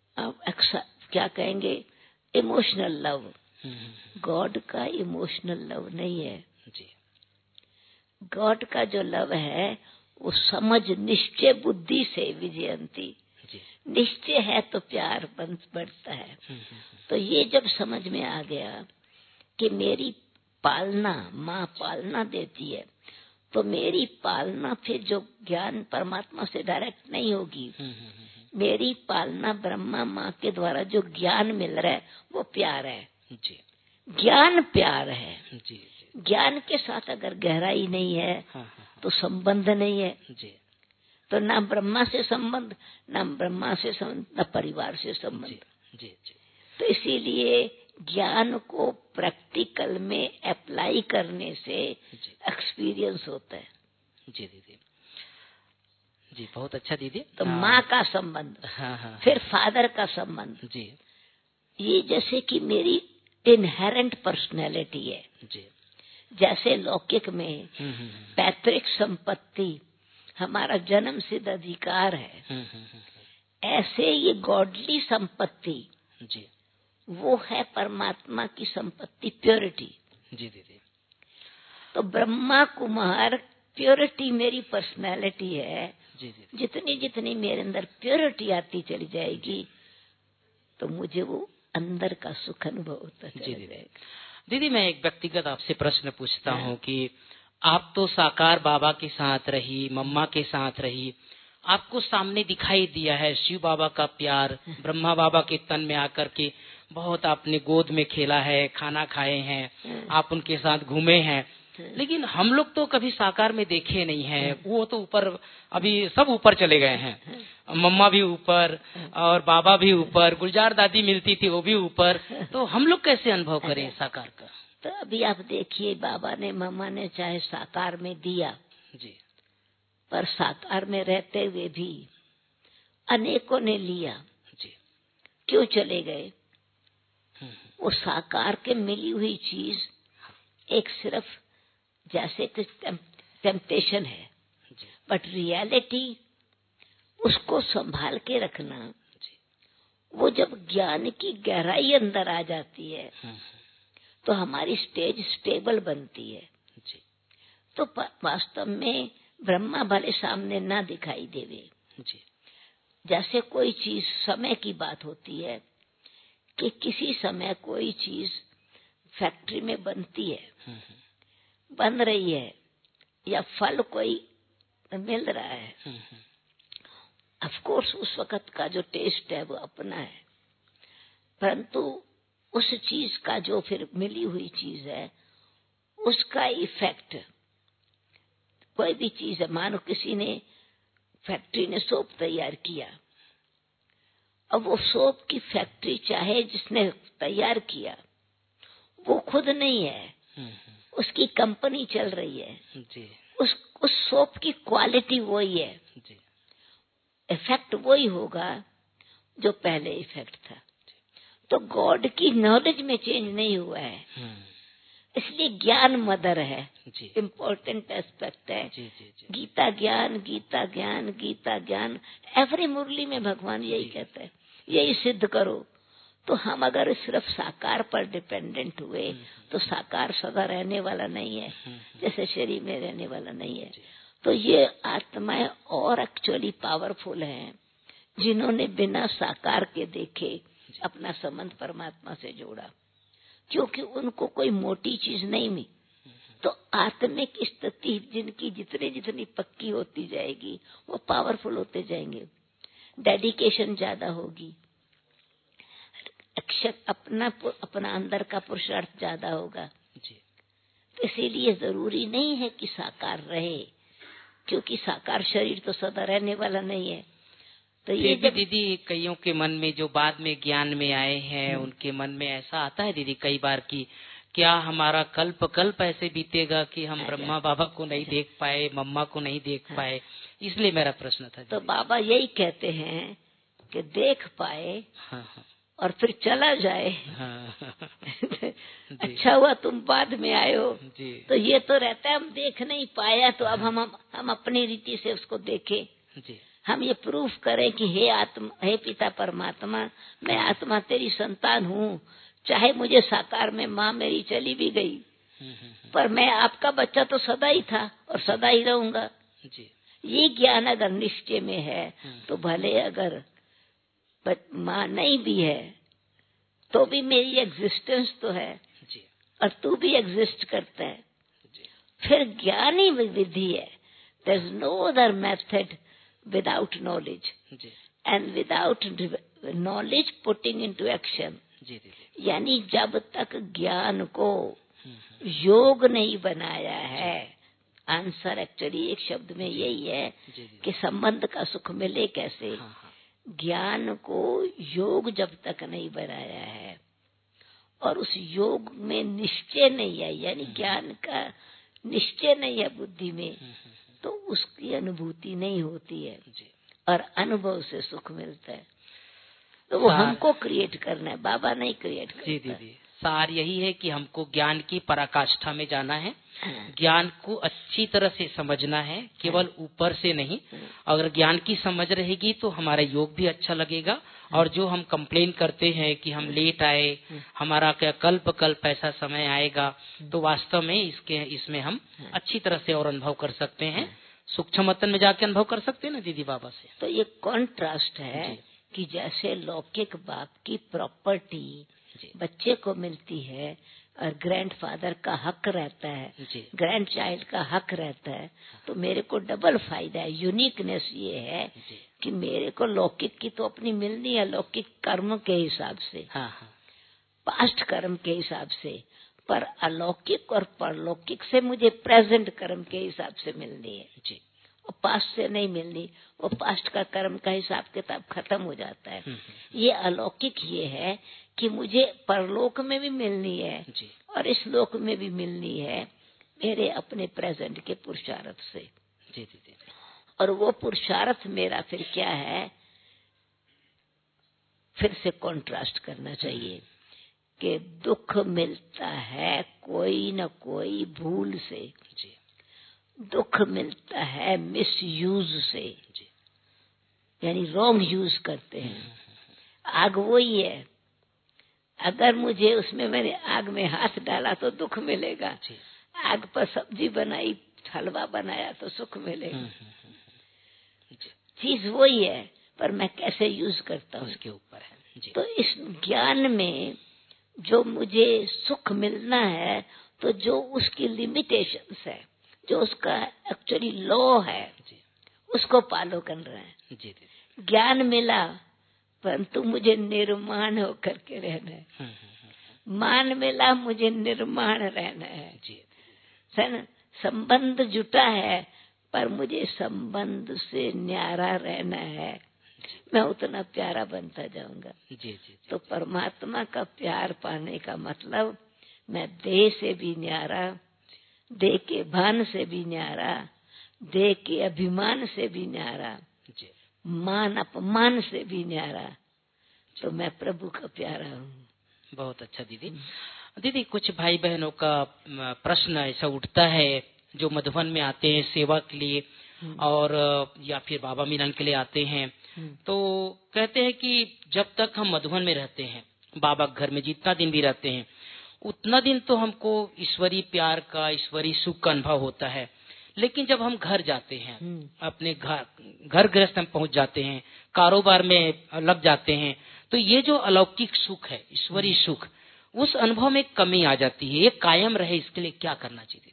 क्या कहेंगे इमोशनल लव गॉड का इमोशनल लव नहीं है जी। गॉड का जो लव है वो समझ निश्चय बुद्धि से विजयंती निश्चय है तो प्यार बढ़ता है। तो ये जब समझ में आ गया कि मेरी पालना माँ पालना देती है तो मेरी पालना फिर जो ज्ञान परमात्मा से डायरेक्ट नहीं होगी मेरी पालना ब्रह्मा माँ के द्वारा जो ज्ञान मिल रहा है वो प्यार है जी। ज्ञान प्यार है जी। ज्ञान के साथ अगर गहराई नहीं है तो संबंध नहीं है जी। तो ना ब्रह्मा से संबंध ना ब्रह्मा से संबंध ना परिवार से संबंध जी। तो इसीलिए ज्ञान को प्रैक्टिकल में अप्लाई करने से एक्सपीरियंस होता है जी दीदी। जी बहुत अच्छा दीदी। तो माँ का संबंध फिर फादर का संबंध जी। ये जैसे कि मेरी इनहेरेंट पर्सनैलिटी है। जी। जैसे लौकिक में पैतृक संपत्ति हमारा जन्म सिद्ध अधिकार है, ऐसे ये गॉडली संपत्ति जी। वो है परमात्मा की संपत्ति, प्योरिटी। जी दीदी। तो ब्रह्मा कुमार प्योरिटी मेरी पर्सनैलिटी है। जी दीदी। जितनी जितनी मेरे अंदर प्योरिटी आती चली जाएगी तो मुझे वो अंदर का सुख अनुभव होता चला जाएगा। दीदी मैं एक व्यक्तिगत आपसे प्रश्न पूछता हूँ कि आप तो साकार बाबा के साथ रही, मम्मा के साथ रही, आपको सामने दिखाई दिया है शिव बाबा का प्यार, ब्रह्मा बाबा के तन में आकर के बहुत आपने गोद में खेला है, खाना खाए हैं, आप उनके साथ घूमे हैं, लेकिन हम लोग तो कभी साकार में देखे नहीं हैं। वो तो ऊपर, अभी सब ऊपर चले गए हैं, मम्मा भी ऊपर और बाबा भी ऊपर, गुलजार दादी मिलती थी वो भी ऊपर, तो हम लोग कैसे अनुभव करें साकार का? तो अभी आप देखिए, बाबा ने मम्मा ने चाहे साकार में दिया जी, पर साकार में रहते हुए भी अनेकों ने लिया जी, क्यों चले गए? वो साकार के मिली हुई चीज एक सिर्फ जैसे कि टेम्पटेशन है, बट रियलिटी उसको संभाल के रखना, वो जब ज्ञान की गहराई अंदर आ जाती है तो हमारी स्टेज स्टेबल बनती है। तो वास्तव में ब्रह्मा भले सामने ना दिखाई देवे, जैसे कोई चीज समय की बात होती है कि किसी समय कोई चीज फैक्ट्री में बनती है, बन रही है, या फल कोई मिल रहा है, ऑफ कोर्स उस वक्त का जो टेस्ट है वो अपना है, परंतु उस चीज का जो फिर मिली हुई चीज है उसका इफेक्ट, कोई भी चीज है, मानो किसी ने फैक्ट्री ने सोप तैयार किया, अब वो सोप की फैक्ट्री चाहे जिसने तैयार किया वो खुद नहीं है, उसकी कंपनी चल रही है जी। उस सोप की क्वालिटी वही है जी। इफेक्ट वही होगा जो पहले इफेक्ट था। तो गॉड की नॉलेज में चेंज नहीं हुआ है, इसलिए ज्ञान मदर है, इम्पोर्टेंट एस्पेक्ट है जी, जी, जी। गीता ज्ञान, गीता ज्ञान, गीता ज्ञान, एवरी मुरली में भगवान यही कहते हैं, यही सिद्ध करो। तो हम अगर सिर्फ साकार पर डिपेंडेंट हुए तो साकार सदा रहने वाला नहीं है, जैसे शरीर में रहने वाला नहीं है। तो ये आत्माएं और एक्चुअली पावरफुल हैं जिन्होंने बिना साकार के देखे अपना संबंध परमात्मा से जोड़ा, क्योंकि उनको कोई मोटी चीज नहीं मिली। तो आत्मिक स्थिति जिनकी जितनी जितनी पक्की होती जाएगी वो पावरफुल होते जाएंगे, डेडिकेशन ज्यादा होगी, अपना अंदर का पुरुषार्थ ज्यादा होगा जी। तो इसीलिए जरूरी नहीं है कि साकार रहे, क्योंकि साकार शरीर तो सदा रहने वाला नहीं है। तो ये जब दीदी कईयों के मन में जो बाद में ज्ञान में आए हैं उनके मन में ऐसा आता है दीदी कई बार कि क्या हमारा कल्प कल्प ऐसे बीतेगा कि हम ब्रह्मा बाबा को नहीं देख पाए, मम्मा को नहीं देख पाए, इसलिए मेरा प्रश्न था। तो बाबा यही कहते हैं कि देख पाए और फिर चला जाए। अच्छा हुआ तुम बाद में आए हो। तो ये तो रहता है हम देख नहीं पाया तो अब हम अपनी रीति से उसको देखें, हम ये प्रूफ करें कि हे पिता परमात्मा, मैं आत्मा तेरी संतान हूँ, चाहे मुझे साकार में माँ मेरी चली भी गई पर मैं आपका बच्चा तो सदा ही था और सदा ही रहूंगा। ये ज्ञान अगर निश्चय में है तो भले अगर माँ नहीं भी है तो भी मेरी एग्जिस्टेंस तो है और तू भी एग्जिस्ट करता है। फिर ज्ञान ही विधि है, there is no other method without knowledge and without knowledge putting into action. यानी जब तक ज्ञान को योग नहीं बनाया है, आंसर एक्चुअली एक शब्द में यही है कि संबंध का सुख मिले कैसे। ज्ञान को योग जब तक नहीं बनाया है और उस योग में निश्चय नहीं है, यानी ज्ञान का निश्चय नहीं है बुद्धि में, तो उसकी अनुभूति नहीं होती है और अनुभव से सुख मिलता है। तो वो हमको क्रिएट करना है, बाबा नहीं क्रिएट करता। जी दीदी, सार यही है कि हमको ज्ञान की पराकाष्ठा में जाना है, ज्ञान को अच्छी तरह से समझना है, केवल ऊपर से नहीं। अगर ज्ञान की समझ रहेगी तो हमारा योग भी अच्छा लगेगा। और जो हम कंप्लेन करते हैं कि हम लेट आए, हमारा क्या कल्प ऐसा समय आएगा, तो वास्तव में इसमें हम अच्छी तरह से और अनुभव कर सकते हैं, सूक्ष्म मतन में जाके अनुभव कर सकते हैं ना दीदी बाबा से। तो ये कॉन्ट्रास्ट है कि जैसे लौकिक बाप की प्रॉपर्टी बच्चे को मिलती है और ग्रैंडफादर का हक रहता है, ग्रैंड चाइल्ड का हक रहता है, तो मेरे को डबल फायदा है। यूनिकनेस ये है कि मेरे को लौकिक की तो अपनी मिलनी है, लौकिक कर्म के हिसाब से, पास्ट कर्म के हिसाब से, पर अलौकिक और परलौकिक से मुझे प्रेजेंट कर्म के हिसाब से मिलनी है जी। और पास्ट से नहीं मिलनी, वो पास्ट का कर्म का हिसाब किताब खत्म हो जाता है। ये अलौकिक ये है कि मुझे परलोक में भी मिलनी है जी, और इस लोक में भी मिलनी है मेरे अपने प्रेजेंट के पुरुषार्थ से जी, जी। और वो पुरुषार्थ मेरा फिर क्या है, फिर से कॉन्ट्रास्ट करना चाहिए कि दुख मिलता है कोई न कोई भूल से जी, दुख मिलता है मिसयूज से जी, यानी रॉन्ग यूज करते हैं। आग वही है, अगर मुझे उसमें मैंने आग में हाथ डाला तो दुख मिलेगा, आग पर सब्जी बनाई, हलवा बनाया तो सुख मिलेगा। चीज वही है, पर मैं कैसे यूज करता हूँ उसके ऊपर है जी। तो इस ज्ञान में जो मुझे सुख मिलना है, तो जो उसकी लिमिटेशंस है, जो उसका एक्चुअली लॉ है जी, उसको फॉलो कर रहे हैं जी। ज्ञान मिला परंतु मुझे निर्माण होकर के रहना है, मान मिला मुझे निर्माण रहना है जी। संबंध जुटा है पर मुझे संबंध से न्यारा रहना है, मैं उतना प्यारा बनता जाऊंगा जी। तो परमात्मा का प्यार पाने का मतलब मैं देह से भी न्यारा, देह के भान से भी न्यारा, देह के अभिमान से भी न्यारा, मान अपमान से भी न्यारा, तो मैं प्रभु का प्यारा हूँ। बहुत अच्छा दीदी। दीदी कुछ भाई बहनों का प्रश्न ऐसा उठता है जो मधुबन में आते हैं सेवा के लिए और या फिर बाबा मिलन के लिए आते हैं, तो कहते हैं कि जब तक हम मधुबन में रहते हैं, बाबा घर में जितना दिन भी रहते हैं, उतना दिन तो हमको ईश्वरीय प्यार का, ईश्वरीय सुख का अनुभव होता है, लेकिन जब हम घर जाते हैं, अपने घर गृहस्थ में पहुंच जाते हैं, कारोबार में लग जाते हैं, तो ये जो अलौकिक सुख है, ईश्वरीय सुख, उस अनुभव में कमी आ जाती है। ये कायम रहे इसके लिए क्या करना चाहिए?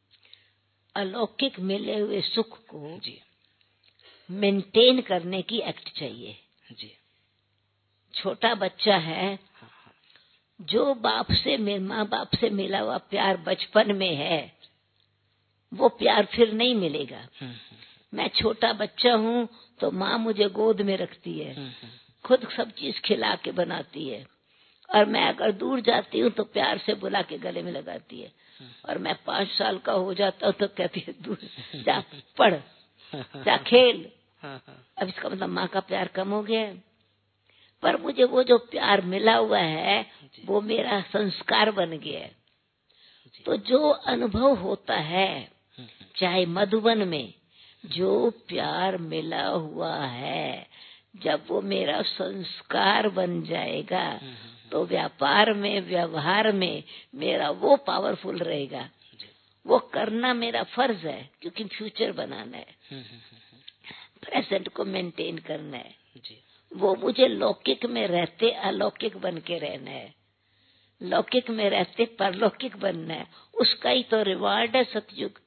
अलौकिक मिले हुए सुख को जी मेंटेन करने की एक्ट चाहिए जी। छोटा बच्चा है, जो बाप से माँ बाप से मिला हुआ प्यार बचपन में है, वो प्यार फिर नहीं मिलेगा। मैं छोटा बच्चा हूँ तो माँ मुझे गोद में रखती है, खुद सब चीज खिला के बनाती है, और मैं अगर दूर जाती हूँ तो प्यार से बुला के गले में लगाती है, और मैं 5 साल का हो जाता हूँ तो कहती है दूर जा, पढ़, जा खेल। अब इसका मतलब माँ का प्यार कम हो गया है, पर मुझे वो जो प्यार मिला हुआ है वो मेरा संस्कार बन गया है। तो जो अनुभव होता है, चाहे मधुबन में जो प्यार मिला हुआ है, जब वो मेरा संस्कार बन जाएगा तो व्यापार में, व्यवहार में मेरा वो पावरफुल रहेगा। वो करना मेरा फर्ज है, क्योंकि फ्यूचर बनाना है, प्रेजेंट को मेंटेन करना है। वो मुझे लौकिक में रहते अलौकिक बन के रहना है, लौकिक में रहते परलौकिक बनना है। उसका ही तो रिवार्ड है सतयुग।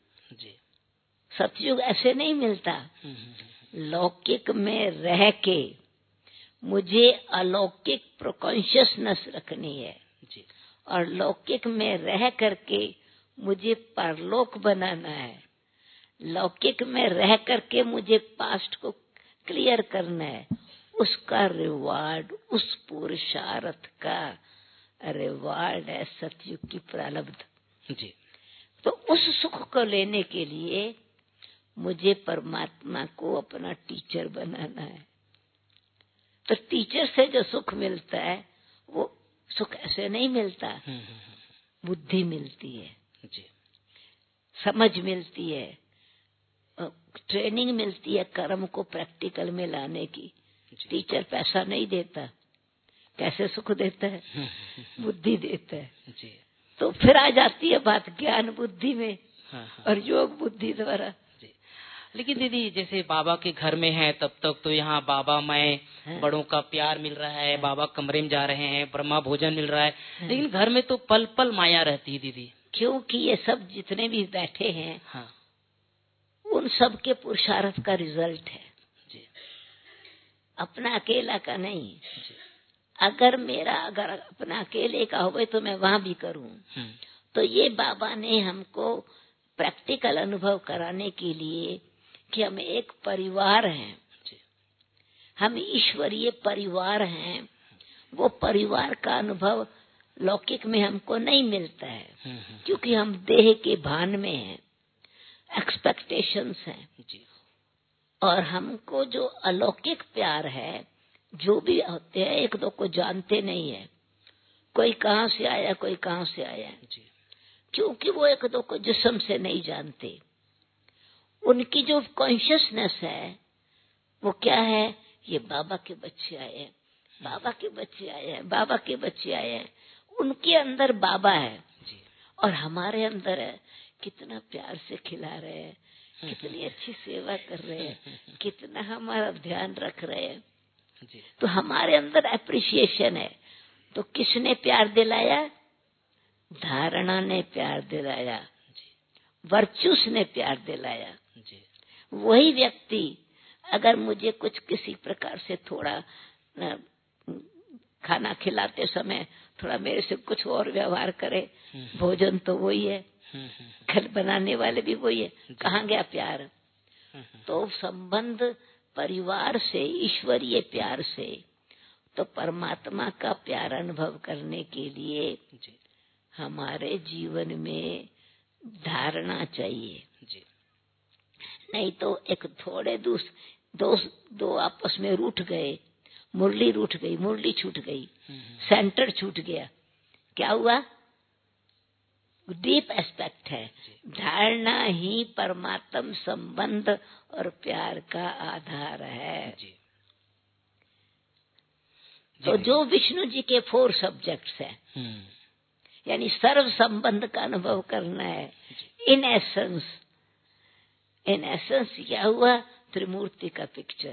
सतयुग ऐसे नहीं मिलता। लौकिक में रह के मुझे अलौकिक कॉन्शियसनेस रखनी है जी। और लौकिक में रह करके मुझे परलोक बनाना है। लौकिक में रह करके मुझे पास्ट को क्लियर करना है। उसका रिवार्ड, उस पुरुषार्थ का रिवार्ड है सतयुग की प्रारब्ध जी। तो उस सुख को लेने के लिए मुझे परमात्मा को अपना टीचर बनाना है। तो टीचर से जो सुख मिलता है वो सुख ऐसे नहीं मिलता। बुद्धि मिलती है जी, समझ मिलती है, ट्रेनिंग मिलती है कर्म को प्रैक्टिकल में लाने की। टीचर पैसा नहीं देता, कैसे सुख देता है? बुद्धि देता है। जी। तो फिर आ जाती है बात ज्ञान बुद्धि में। हाँ। और योग बुद्धि द्वारा। जी। लेकिन दीदी जैसे बाबा के घर में है तब तक तो यहाँ बाबा मैं बड़ों का प्यार मिल रहा है, बाबा कमरे में जा रहे हैं, ब्रह्मा भोजन मिल रहा है, लेकिन घर में तो पल पल माया रहती है दीदी। क्योंकि ये सब जितने भी बैठे हैं, हाँ, उन सब के पुरुषार्थ का रिजल्ट है जी, अपना अकेला का नहीं। जी। अगर अपना अकेले का हो तो मैं वहां भी करूं। तो ये बाबा ने हमको प्रैक्टिकल अनुभव कराने के लिए कि हम एक परिवार हैं, हम ईश्वरीय परिवार हैं। वो परिवार का अनुभव लौकिक में हमको नहीं मिलता है, क्योंकि हम देह के भान में हैं, एक्सपेक्टेशंस हैं। और हमको जो अलौकिक प्यार है, जो भी होते हैं एक दो को जानते नहीं है, कोई कहाँ से आया कोई कहाँ से आया, क्योंकि वो एक दो को जिस्म से नहीं जानते। उनकी जो कॉन्शियसनेस है वो क्या है? ये बाबा के बच्चे आए हैं, बाबा के बच्चे आए हैं, बाबा के बच्चे आए हैं। उनके अंदर बाबा है और हमारे अंदर है। कितना प्यार से खिला रहे हैं, कितनी अच्छी सेवा कर रहे हैं, कितना हमारा ध्यान रख रहे हैं। तो हमारे अंदर एप्रिसिएशन है। तो किसने प्यार दिलाया? धारणा ने प्यार दिलाया, वर्चुस ने प्यार दिलाया। वही व्यक्ति अगर मुझे कुछ किसी प्रकार से थोड़ा खाना खिलाते समय थोड़ा मेरे से कुछ और व्यवहार करे, भोजन तो वही है, घर बनाने वाले भी वही है, कहाँ गया प्यार? तो संबंध परिवार से, ईश्वरीय प्यार से, तो परमात्मा का प्यार अनुभव करने के लिए हमारे जीवन में धारणा चाहिए। नहीं तो एक थोड़े दो आपस में रूठ गए, मुरली रूठ गई, मुरली छूट गई, सेंटर छूट गया, क्या हुआ? डीप एस्पेक्ट है। धारणा ही परमात्म संबंध और प्यार का आधार है। तो जो विष्णु जी के 4 सब्जेक्ट्स हैं, यानी सर्व संबंध का अनुभव करना है। इन एसेंस क्या हुआ? त्रिमूर्ति का पिक्चर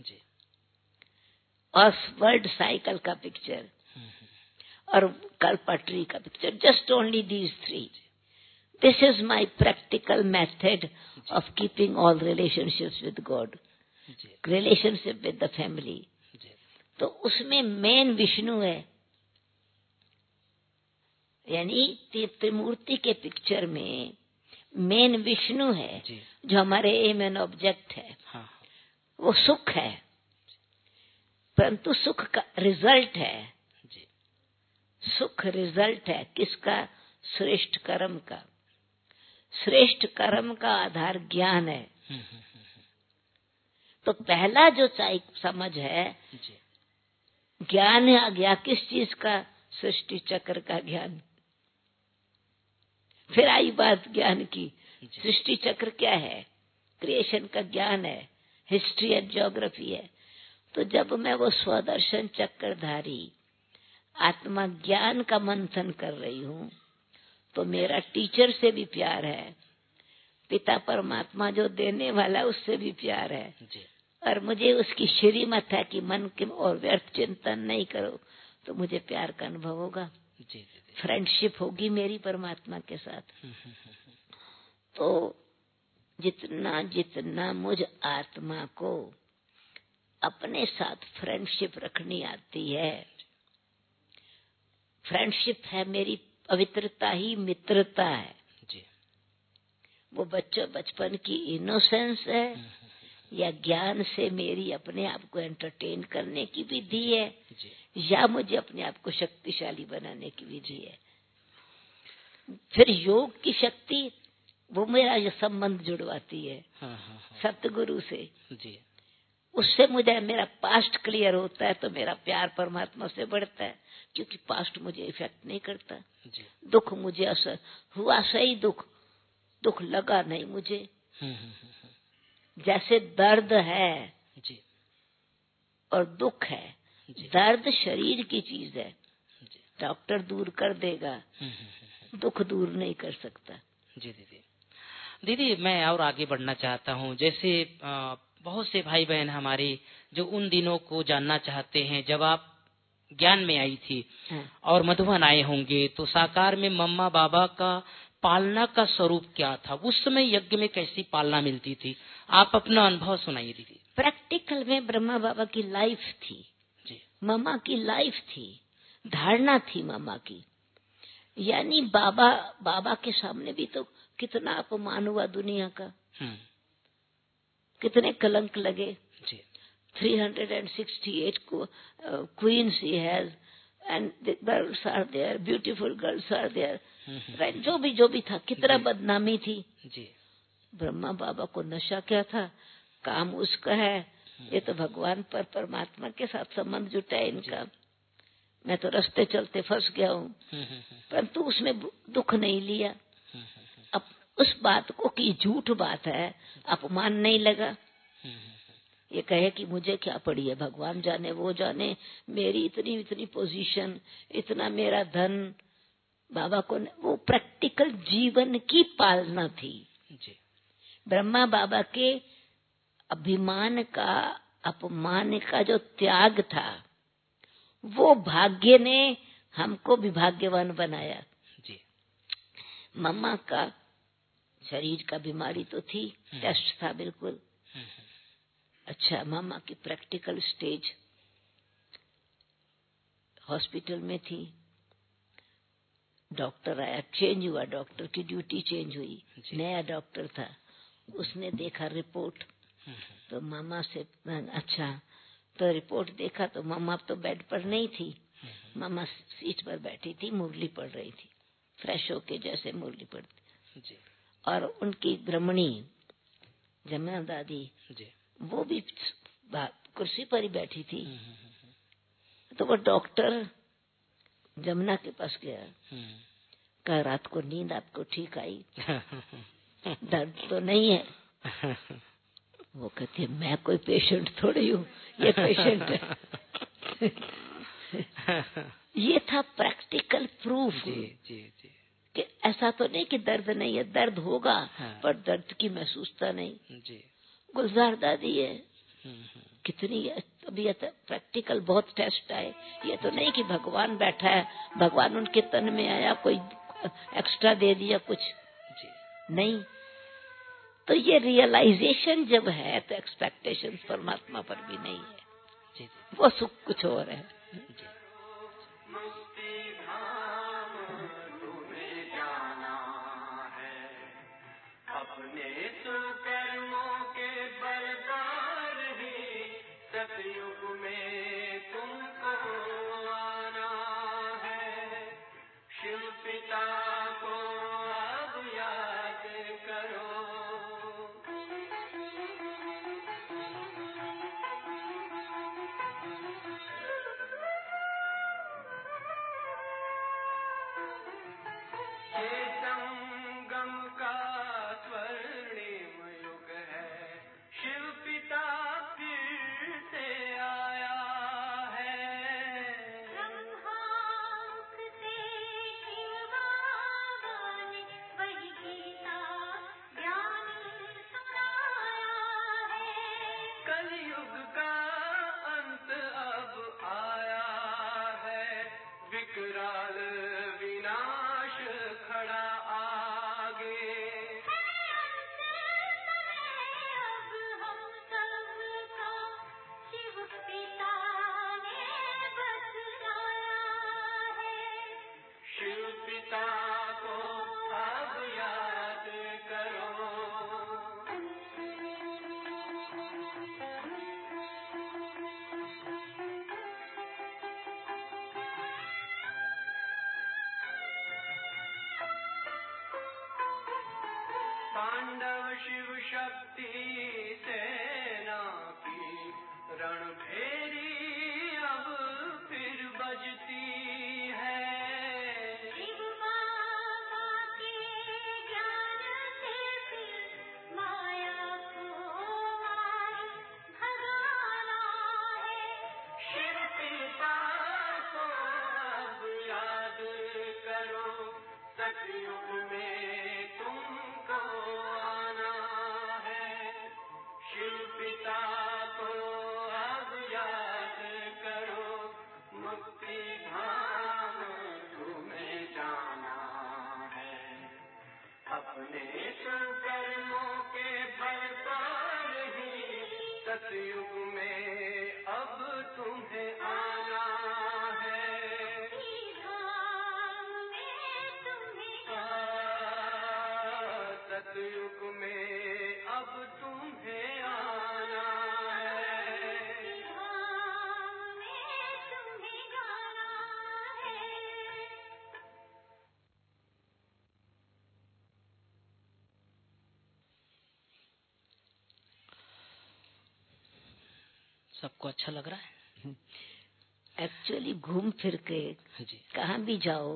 और वर्ल्ड साइकिल का पिक्चर और कल्पट्री का picture. Just only these 3। This is my practical method of keeping all relationships with God, relationship with the family. तो उसमें मेन विष्णु है, यानी त्रिमूर्ति के पिक्चर में मेन विष्णु है, जो हमारे एम एंड ऑब्जेक्ट है। वो सुख है, परंतु सुख का रिजल्ट है। सुख रिजल्ट है किसका? श्रेष्ठ कर्म का। श्रेष्ठ कर्म का आधार ज्ञान है। तो पहला जो समझ है, ज्ञान आ गया किस चीज का? सृष्टि चक्र का ज्ञान। फिर आई बात ज्ञान की। सृष्टि चक्र क्या है? क्रिएशन का ज्ञान है, हिस्ट्री एंड ज्योग्राफी है। तो जब मैं वो स्वदर्शन चक्रधारी आत्मा ज्ञान का मंथन कर रही हूँ, तो मेरा टीचर से भी प्यार है, पिता परमात्मा जो देने वाला उससे भी प्यार है। और मुझे उसकी श्रीमत है कि मन के और व्यर्थ चिंतन नहीं करो, तो मुझे प्यार का अनुभव होगा, फ्रेंडशिप होगी मेरी परमात्मा के साथ। तो जितना जितना मुझ आत्मा को अपने साथ फ्रेंडशिप रखनी आती है, फ्रेंडशिप है मेरी पवित्रता ही मित्रता है। वो बचपन की इनोसेंस है, या ज्ञान से मेरी अपने आप को एंटरटेन करने की विधि है, या मुझे अपने आप को शक्तिशाली बनाने की विधि है। फिर योग की शक्ति वो मेरा ये संबंध जुड़वाती है सतगुरु से। उससे मुझे मेरा पास्ट क्लियर होता है तो मेरा प्यार परमात्मा से बढ़ता है, क्योंकि पास्ट मुझे इफेक्ट नहीं करता। दुख मुझे असर हुआ सही, दुख लगा नहीं मुझे। जैसे दर्द है जी और दुख है, दर्द शरीर की चीज है, डॉक्टर दूर कर देगा, दुख दूर नहीं कर सकता। जी दीदी, मैं और आगे बढ़ना चाहता हूँ। जैसे बहुत से भाई बहन हमारे जो उन दिनों को जानना चाहते हैं जब आप ज्ञान में आई थी और मधुबन आए होंगे, तो साकार में मम्मा बाबा का पालना का स्वरूप क्या था? उस समय यज्ञ में कैसी पालना मिलती थी? आप अपना अनुभव सुनाइए दीदी। प्रैक्टिकल में ब्रह्मा बाबा की लाइफ थी जी, मम्मा की लाइफ थी, धारणा थी मम्मा की। यानी बाबा के सामने भी तो कितना अपमान हुआ दुनिया का, कितने कलंक लगे। जी, 368 queens he has and the girls are there, beautiful girls are there, right? जो भी था, कितना बदनामी थी। जी, ब्रह्मा बाबा को नशा क्या था, काम उसका है, ये तो भगवान पर परमात्मा के साथ संबंध जुटा है इनका। मैं तो रास्ते चलते फंस गया हूँ, परंतु उसमें दुख नहीं लिया। अब उस बात को कि झूठ बात है, अपमान नहीं लगा। ये कहे कि मुझे क्या पड़ी है, भगवान जाने वो जाने, मेरी इतनी पोजीशन, इतना मेरा धन, बाबा को वो प्रैक्टिकल जीवन की पालना थी। जी, ब्रह्मा बाबा के अभिमान का, अपमान का जो त्याग था, वो भाग्य ने हमको भी भाग्यवान बनाया। जी, मम्मा का शरीर का बीमारी तो थी, टेस्ट था बिल्कुल। अच्छा, मम्मा की प्रैक्टिकल स्टेज हॉस्पिटल में थी। डॉक्टर आया, चेंज हुआ, डॉक्टर की ड्यूटी चेंज हुई, नया डॉक्टर था। उसने देखा रिपोर्ट, तो मामा से अच्छा, तो रिपोर्ट देखा तो मामा तो बेड पर नहीं थी, मामा सीट पर बैठी थी, मुरली पढ़ रही थी, फ्रेश होके जैसे मुरली पढ़ती जी। और उनकी ब्रह्मणी जमुना दादी जी, वो भी कुर्सी पर ही बैठी थी। तो वो डॉक्टर जमुना के पास गया, कहा रात को नींद आपको ठीक आई? दर्द तो नहीं है? वो कहती है मैं कोई पेशेंट थोड़ी हूँ, ये पेशेंट है। ये था प्रैक्टिकल प्रूफ जी, जी, जी, कि ऐसा तो नहीं कि दर्द नहीं है, दर्द होगा पर दर्द की महसूसता नहीं। जी। गुलजार दादी है, कितनी तबीयत प्रैक्टिकल बहुत टेस्ट आए। ये तो नहीं कि भगवान बैठा है, भगवान उनके तन में आया, कोई एक्स्ट्रा दे दिया कुछ जी। नहीं। तो ये रियलाइजेशन जब है तो एक्सपेक्टेशन परमात्मा पर भी नहीं है जी, जी। वो सुख कुछ और है जी। अपने सुकर्मों के बलदार ही सतयुग में तुमको आना है। शिव पिता को अब याद करो। ये संगम का स्वर्णिम युग है, शिव पिता फिर से आया है। ब्रह्मांक से शिव बाबा ने वही गीता ज्ञान सुनाया है। कलयुग का अंत अब आया है, विकराल विनाश खड़ा आगे। अब हम सबका शिव पिता ने बतलाया है। शिव पिता को अब याद करो। पांडव शिव शक्ति सेना की रणभेरी अब फिर बजती है। शिव बाबा के ज्ञान से फिर माया को आज भगाना है। शिव पिता को अब याद करो, सतयुग में तुमको आना है। शिव पिता को अब याद करो, मुक्ति धाम तुम्हें जाना है। अपने कर्मों के बल पर ही सतयुग में अब तुम्हें आना है। सतयुग में अब तुम्हें आना है। सबको अच्छा लग रहा है? एक्चुअली घूम फिर के जी कहाँ भी जाओ,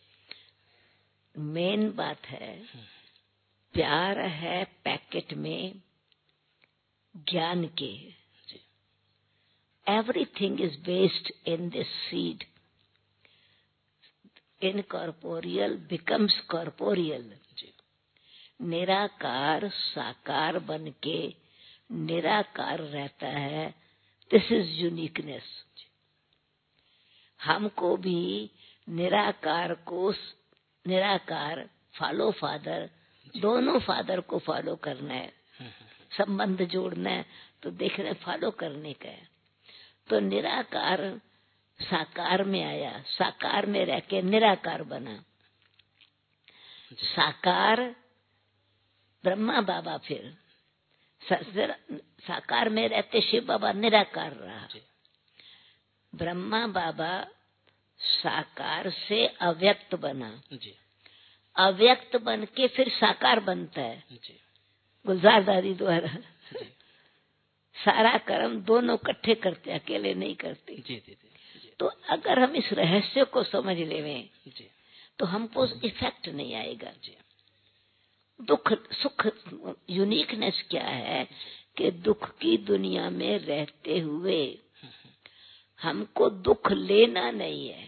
मेन बात है प्यार है पैकेट में ज्ञान के। जी everything is based in this seed. Incorporeal becomes corporeal. जी निराकार साकार बन के निराकार रहता है। This is uniqueness. हमको भी निराकार फॉलो फादर, दोनों फादर को फॉलो करना है, संबंध जोड़ना है, तो देखना फॉलो करने का है। तो निराकार साकार में आया, साकार में रह के निराकार बना। साकार ब्रह्मा बाबा, फिर साकार में रहते शिव बाबा निराकार रहा। ब्रह्मा बाबा साकार से अव्यक्त बना, जी अव्यक्त बन के फिर साकार बनता है जी गुलजार दादी द्वारा। जी सारा कर्म दोनों इकट्ठे करते, अकेले नहीं करते। जी जी जी तो अगर हम इस रहस्य को समझ लेवें जी तो हमको इफेक्ट नहीं आएगा। जी दुख सुख यूनिकनेस क्या है कि दुख की दुनिया में रहते हुए हमको दुख लेना नहीं है।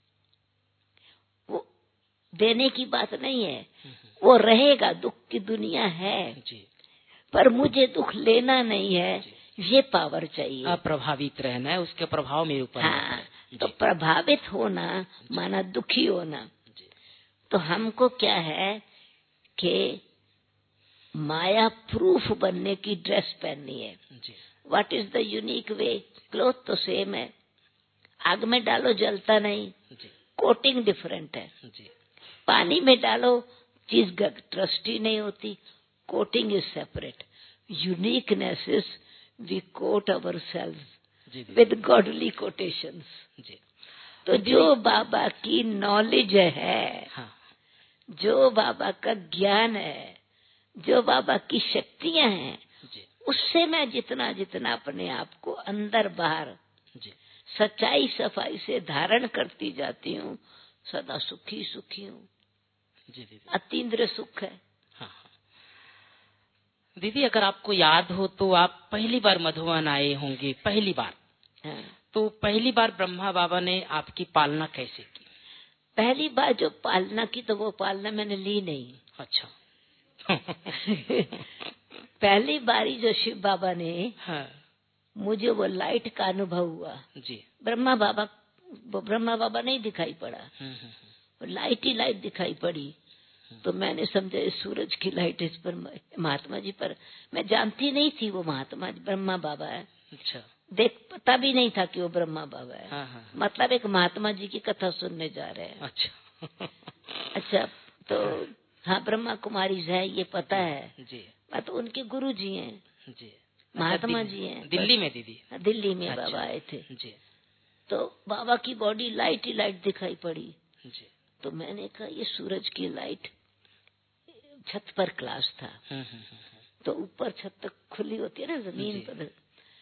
वो देने की बात नहीं है, वो रहेगा, दुख की दुनिया है, जी पर मुझे दुख लेना नहीं है, ये पावर चाहिए। अप्रभावित रहना है, उसके प्रभाव में ऊपर नहीं हाँ, पड़े। तो प्रभावित होना माना दुखी होना। जी तो हमको क्या है कि माया प्रूफ बनने की ड्रेस पहननी है। जी what is the unique way? Cloth तो सेम है, आग में डालो जलता नहीं, जी कोटिंग डिफरेंट है। जी पानी में डालो चीज ट्रस्टी नहीं होती, coating is separate. Uniqueness is we coat our self जी विद गॉडली कोटेशंस। जी तो जो बाबा की नॉलेज है, हाँ जो बाबा का ज्ञान है, जो बाबा की शक्तियां हैं, जी उससे मैं जितना जितना अपने आप को अंदर बाहर जी सच्चाई सफाई से धारण करती जाती हूँ, सदा सुखी सुखी हूँ। जी दीदी अतीन्द्र सुख है। हाँ हाँ। दीदी अगर आपको याद हो तो आप पहली बार मधुबन आए होंगे, पहली बार। हाँ। तो पहली बार ब्रह्मा बाबा ने आपकी पालना कैसे की? पहली बार जो पालना की तो वो पालना मैंने ली नहीं। अच्छा पहली बारी जो शिव बाबा ने हाँ मुझे वो लाइट का अनुभव हुआ। जी ब्रह्मा बाबा नहीं दिखाई पड़ा, वो लाइट ही लाइट दिखाई पड़ी। तो मैंने समझा इस सूरज की लाइट इस पर महात्मा जी पर। मैं जानती नहीं थी वो महात्मा जी ब्रह्मा बाबा है। अच्छा पता भी नहीं था कि वो ब्रह्मा बाबा है। हाँ हाँ मतलब एक महात्मा जी की कथा सुनने जा रहे हैं। अच्छा अच्छा, तो हाँ ब्रह्मा कुमारी है ये पता है। जी तो उनके गुरु जी हैं, जी महात्मा जी हैं दिल्ली में दीदी। दिल्ली में अच्छा, बाबा आए थे। जी तो बाबा की बॉडी लाइट ही लाइट दिखाई पड़ी। जी तो मैंने कहा ये सूरज की लाइट। छत पर क्लास था, तो ऊपर छत तक खुली होती है ना जमीन पर।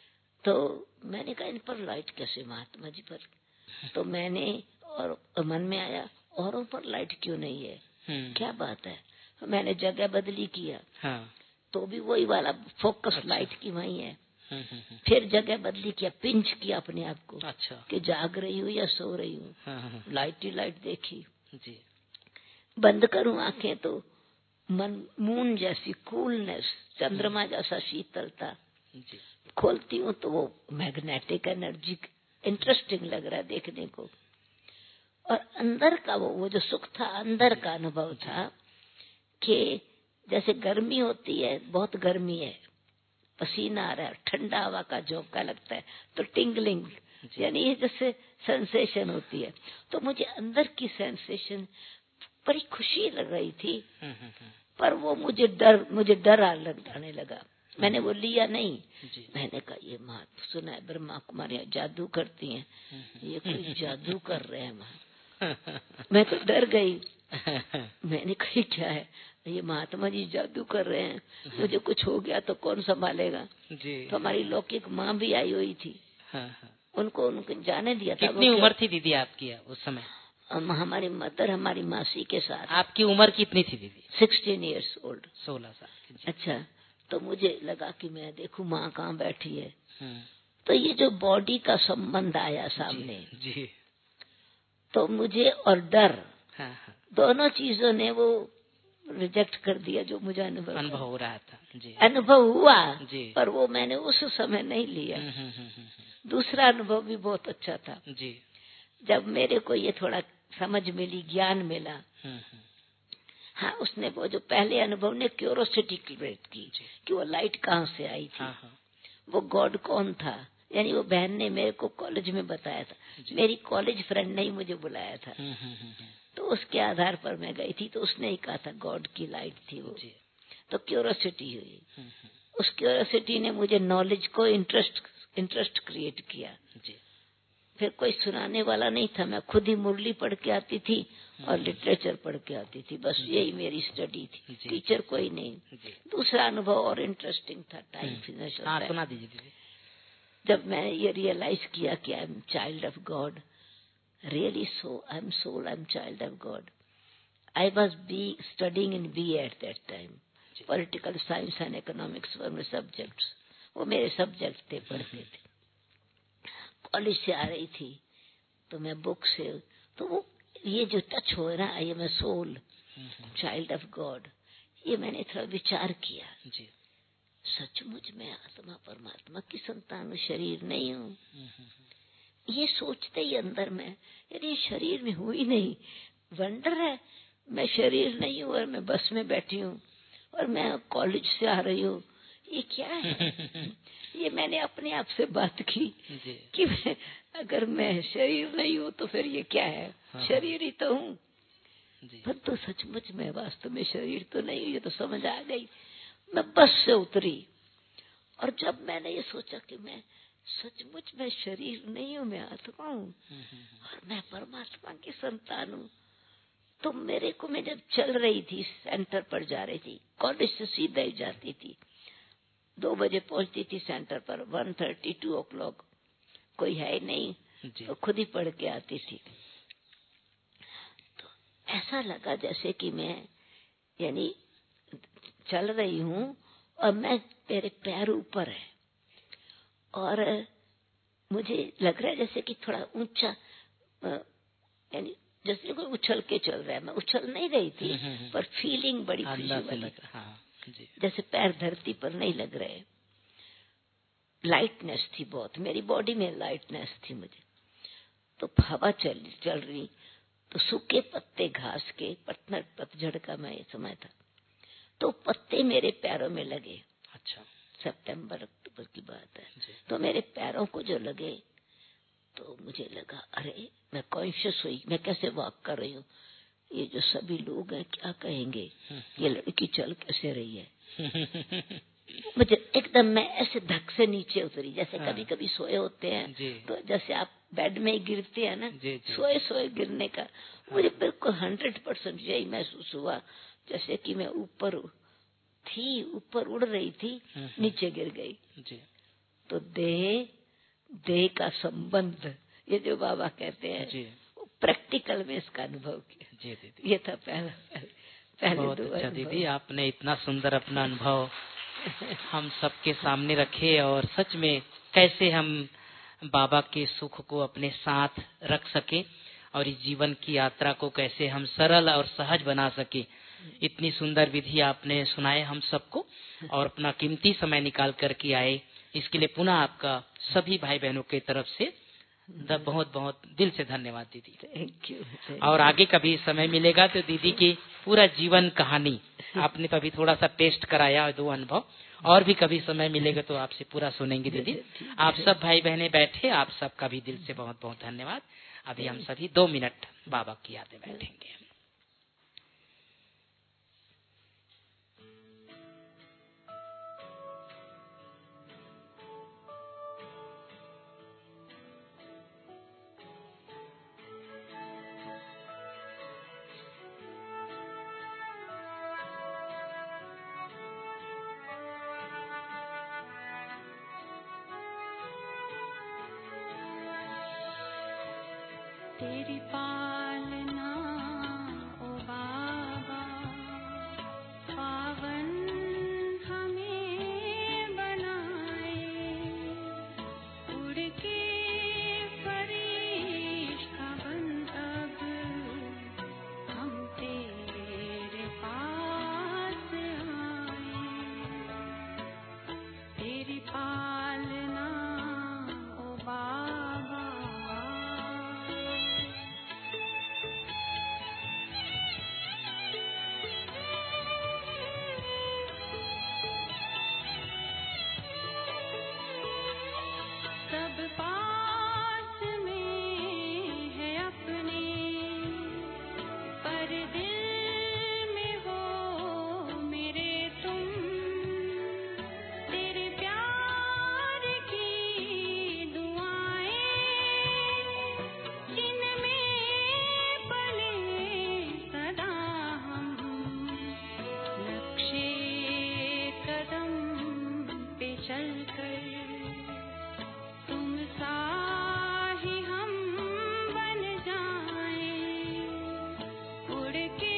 तो मैंने कहा इन पर लाइट कैसे महात्मा जी पर? तो मैंने और मन में आया औरों पर लाइट क्यों नहीं है, क्या बात है? मैंने जगह बदली किया, हाँ। तो भी वही वाला फोकस अच्छा। लाइट की वही है। फिर जगह बदली किया, पिंच किया अपने आप को, अच्छा। कि जाग रही हूँ या सो रही हूँ। हाँ। लाइट ही लाइट देखी। जी। बंद करूं आंखें तो मन मून जैसी कूलनेस, चंद्रमा जैसा शीतलता। जी। खोलती हूँ तो वो मैग्नेटिक एनर्जी, इंटरेस्टिंग लग रहा है देखने को। और अंदर का वो जो सुख था, अंदर का अनुभव था कि जैसे गर्मी होती है, बहुत गर्मी है, पसीना आ रहा है, ठंडा हवा का झोंका लगता है तो टिंगलिंग, यानी ये जैसे सेंसेशन होती है। तो मुझे अंदर की सेंसेशन बड़ी खुशी लग रही थी, पर वो मुझे डर आने लगा। मैंने वो लिया नहीं। मैंने कहा ये महात्मा सुना है ब्रह्मा कुमारी जादू करती हैं, ये कोई जादू कर रहे हैं मां। मैं तो डर गई। मैंने कही क्या है, ये महात्मा जी जादू कर रहे हैं, मुझे कुछ हो गया तो कौन संभालेगा? तो हमारी लौकिक माँ भी आई हुई थी, उनको जाने दिया था। कितनी उम्र थी दीदी आपकी उस समय? हमारी मदर, हमारी मासी के साथ। आपकी उम्र कितनी थी दीदी? 16 years old। 16 साल। अच्छा, तो मुझे लगा कि मैं देखूं माँ कहाँ बैठी है। तो ये जो बॉडी का संबंध आया सामने, जी। तो मुझे और डर, दोनों चीजों ने वो रिजेक्ट कर दिया जो मुझे अनुभव हो रहा था। जी। अनुभव हुआ जी। पर वो मैंने उस समय नहीं लिया। दूसरा अनुभव भी बहुत अच्छा था जी। जब मेरे को ये थोड़ा समझ मिली, ज्ञान मिला। हाँ, उसने वो जो पहले अनुभव ने क्यूरोसिटी क्रिएट की कि वो लाइट कहाँ से आई थी, वो गॉड कौन था। यानी वो बहन ने मेरे को कॉलेज में बताया था, मेरी कॉलेज फ्रेंड ने ही मुझे बुलाया था। तो उसके आधार पर मैं गई थी, तो उसने ही कहा था गॉड की लाइट थी वो। तो क्यूरोसिटी हुई। उस क्यूरोसिटी ने मुझे नॉलेज को इंटरेस्ट क्रिएट किया। फिर कोई सुनाने वाला नहीं था, मैं खुद ही मुरली पढ़ के आती थी और लिटरेचर पढ़ के आती थी, बस यही मेरी स्टडी थी, टीचर कोई नहीं। दूसरा अनुभव और इंटरेस्टिंग था। टाइम फिनिश होता है। सुना दीजिए। जब मैंने ये रियलाइज किया कि I am child of God, really so, I am soul, I am child of God. I was studying in BA at that time. Political science and economics were मेरे सब्जेक्ट्स, वो मेरे सब्जेक्ट थे, पढ़ते थे। College से आ रही थी तो मैं बुक से, तो वो ये जो टच हो रहा है, I am a soul, child of God, ये मैंने थोड़ा विचार किया। सचमुच मैं आत्मा परमात्मा की संतान हूँ, शरीर नहीं हूँ। ये सोचते ही अंदर में, यानी शरीर में हुई नहीं, वंडर है, मैं शरीर नहीं हूँ और मैं बस में बैठी हूँ और मैं कॉलेज से आ रही हूँ, ये क्या है? ये मैंने अपने आप से बात की कि अगर मैं शरीर नहीं हूँ तो फिर ये क्या है? शरीर ही तो हूँ। पर तो सचमुच में वास्तव में शरीर तो नहीं हूँ, ये तो समझ आ गई। मैं बस से उतरी और जब मैंने ये सोचा कि मैं सचमुच में शरीर नहीं हूँ, मैं आत्मा हूँ और मैं परमात्मा की संतान हूँ, तो मेरे को, मैं जब चल रही थी, सेंटर पर जा रही थी, कॉलेज से सीधा ही जाती थी, 2 बजे पहुंचती थी सेंटर पर, 1:30, 2 o'clock, कोई है नहीं तो खुद ही पढ़ के आती थी। तो ऐसा लगा जैसे कि मैं यानी चल रही हूँ और मेरे पैर ऊपर है और मुझे लग रहा है जैसे कि थोड़ा ऊंचा, यानी जैसे कोई उछल के चल रहा है। मैं उछल नहीं रही थी पर फीलिंग बड़ी खुशी वाली, जैसे पैर धरती पर नहीं लग रहे। लाइटनेस थी बहुत, मेरी बॉडी में लाइटनेस थी मुझे। तो हवा चल रही, तो सूखे पत्ते घास के, पतझड़ का मैं समय था, तो पत्ते मेरे पैरों में लगे। अच्छा, सितंबर अक्टूबर की बात है। तो मेरे पैरों को जो लगे तो मुझे लगा अरे मैं कॉन्शियस हुई, मैं कैसे वॉक कर रही हूँ, ये जो सभी लोग हैं क्या कहेंगे, ये लड़की चल कैसे रही है। मुझे एकदम, मैं ऐसे धक से नीचे उतरी, जैसे कभी कभी सोए होते हैं तो जैसे आप बेड में ही गिरते हैं ना, सोए सोए गिरने का, मुझे बिल्कुल 100% यही महसूस हुआ, जैसे कि मैं ऊपर थी, ऊपर उड़ रही थी, नीचे गिर गई। तो देह देह का संबंध, ये जो बाबा कहते हैं जी प्रैक्टिकल में इसका अनुभव किया। जी दीदी, ये था पहले बहुत दो अच्छा अनुभव। दीदी, आपने इतना सुंदर अपना अनुभव हम सबके सामने रखे और सच में कैसे हम बाबा के सुख को अपने साथ रख सके और इस जीवन की यात्रा को कैसे हम सरल और सहज बना सके। इतनी सुंदर विधि आपने सुनाए हम सबको और अपना कीमती समय निकाल कर के आए, इसके लिए पुनः आपका सभी भाई बहनों की तरफ से बहुत बहुत दिल से धन्यवाद दीदी। Thank you. और आगे कभी समय मिलेगा तो दीदी की पूरा जीवन कहानी, आपने तो अभी थोड़ा सा टेस्ट कराया दो अनुभव, और भी कभी समय मिलेगा तो आपसे पूरा सुनेंगे दीदी। आप सब भाई बहने बैठे, आप सबका भी दिल से बहुत बहुत धन्यवाद। अभी हम सभी 2 मिनट बाबा की यादें बैठेंगे। तेरी पालना ओ बाबा पावन हमें बनाए, उड़ के फरिश्ता बन अब हम तेरे पास आए। तेरी पालना ओ बाबा सब पास में है अपने, पर दिल में हो मेरे तुम। तेरे प्यार की दुआएं जिनमें पले सदा हम, नक्शे कदम पे चलकर तुम सा ही हम बन जाएं, उड़ के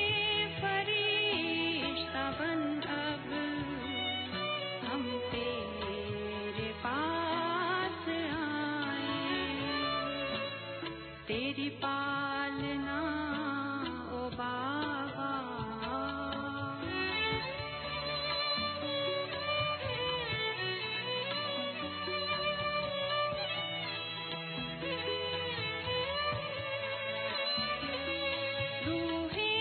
फरिश्ता बन अब हम तेरे पास आए। तेरी पालना ओ बाबा रूहे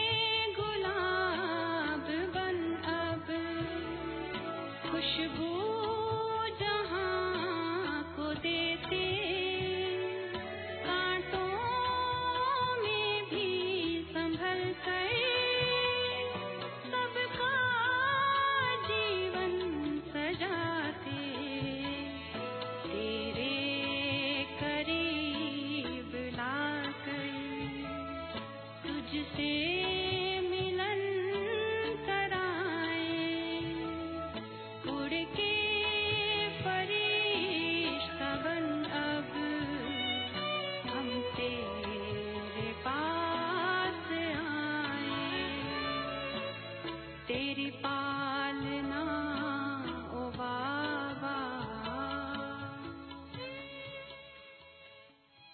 गुलाब बन अब खुशबू जहां को देते, कांटों में भी संभल कर सबका जीवन सजाते। तेरे करीब लाकर तुझसे मिलन कराए, उड़ के फरिश्ता बन अब हम तेरे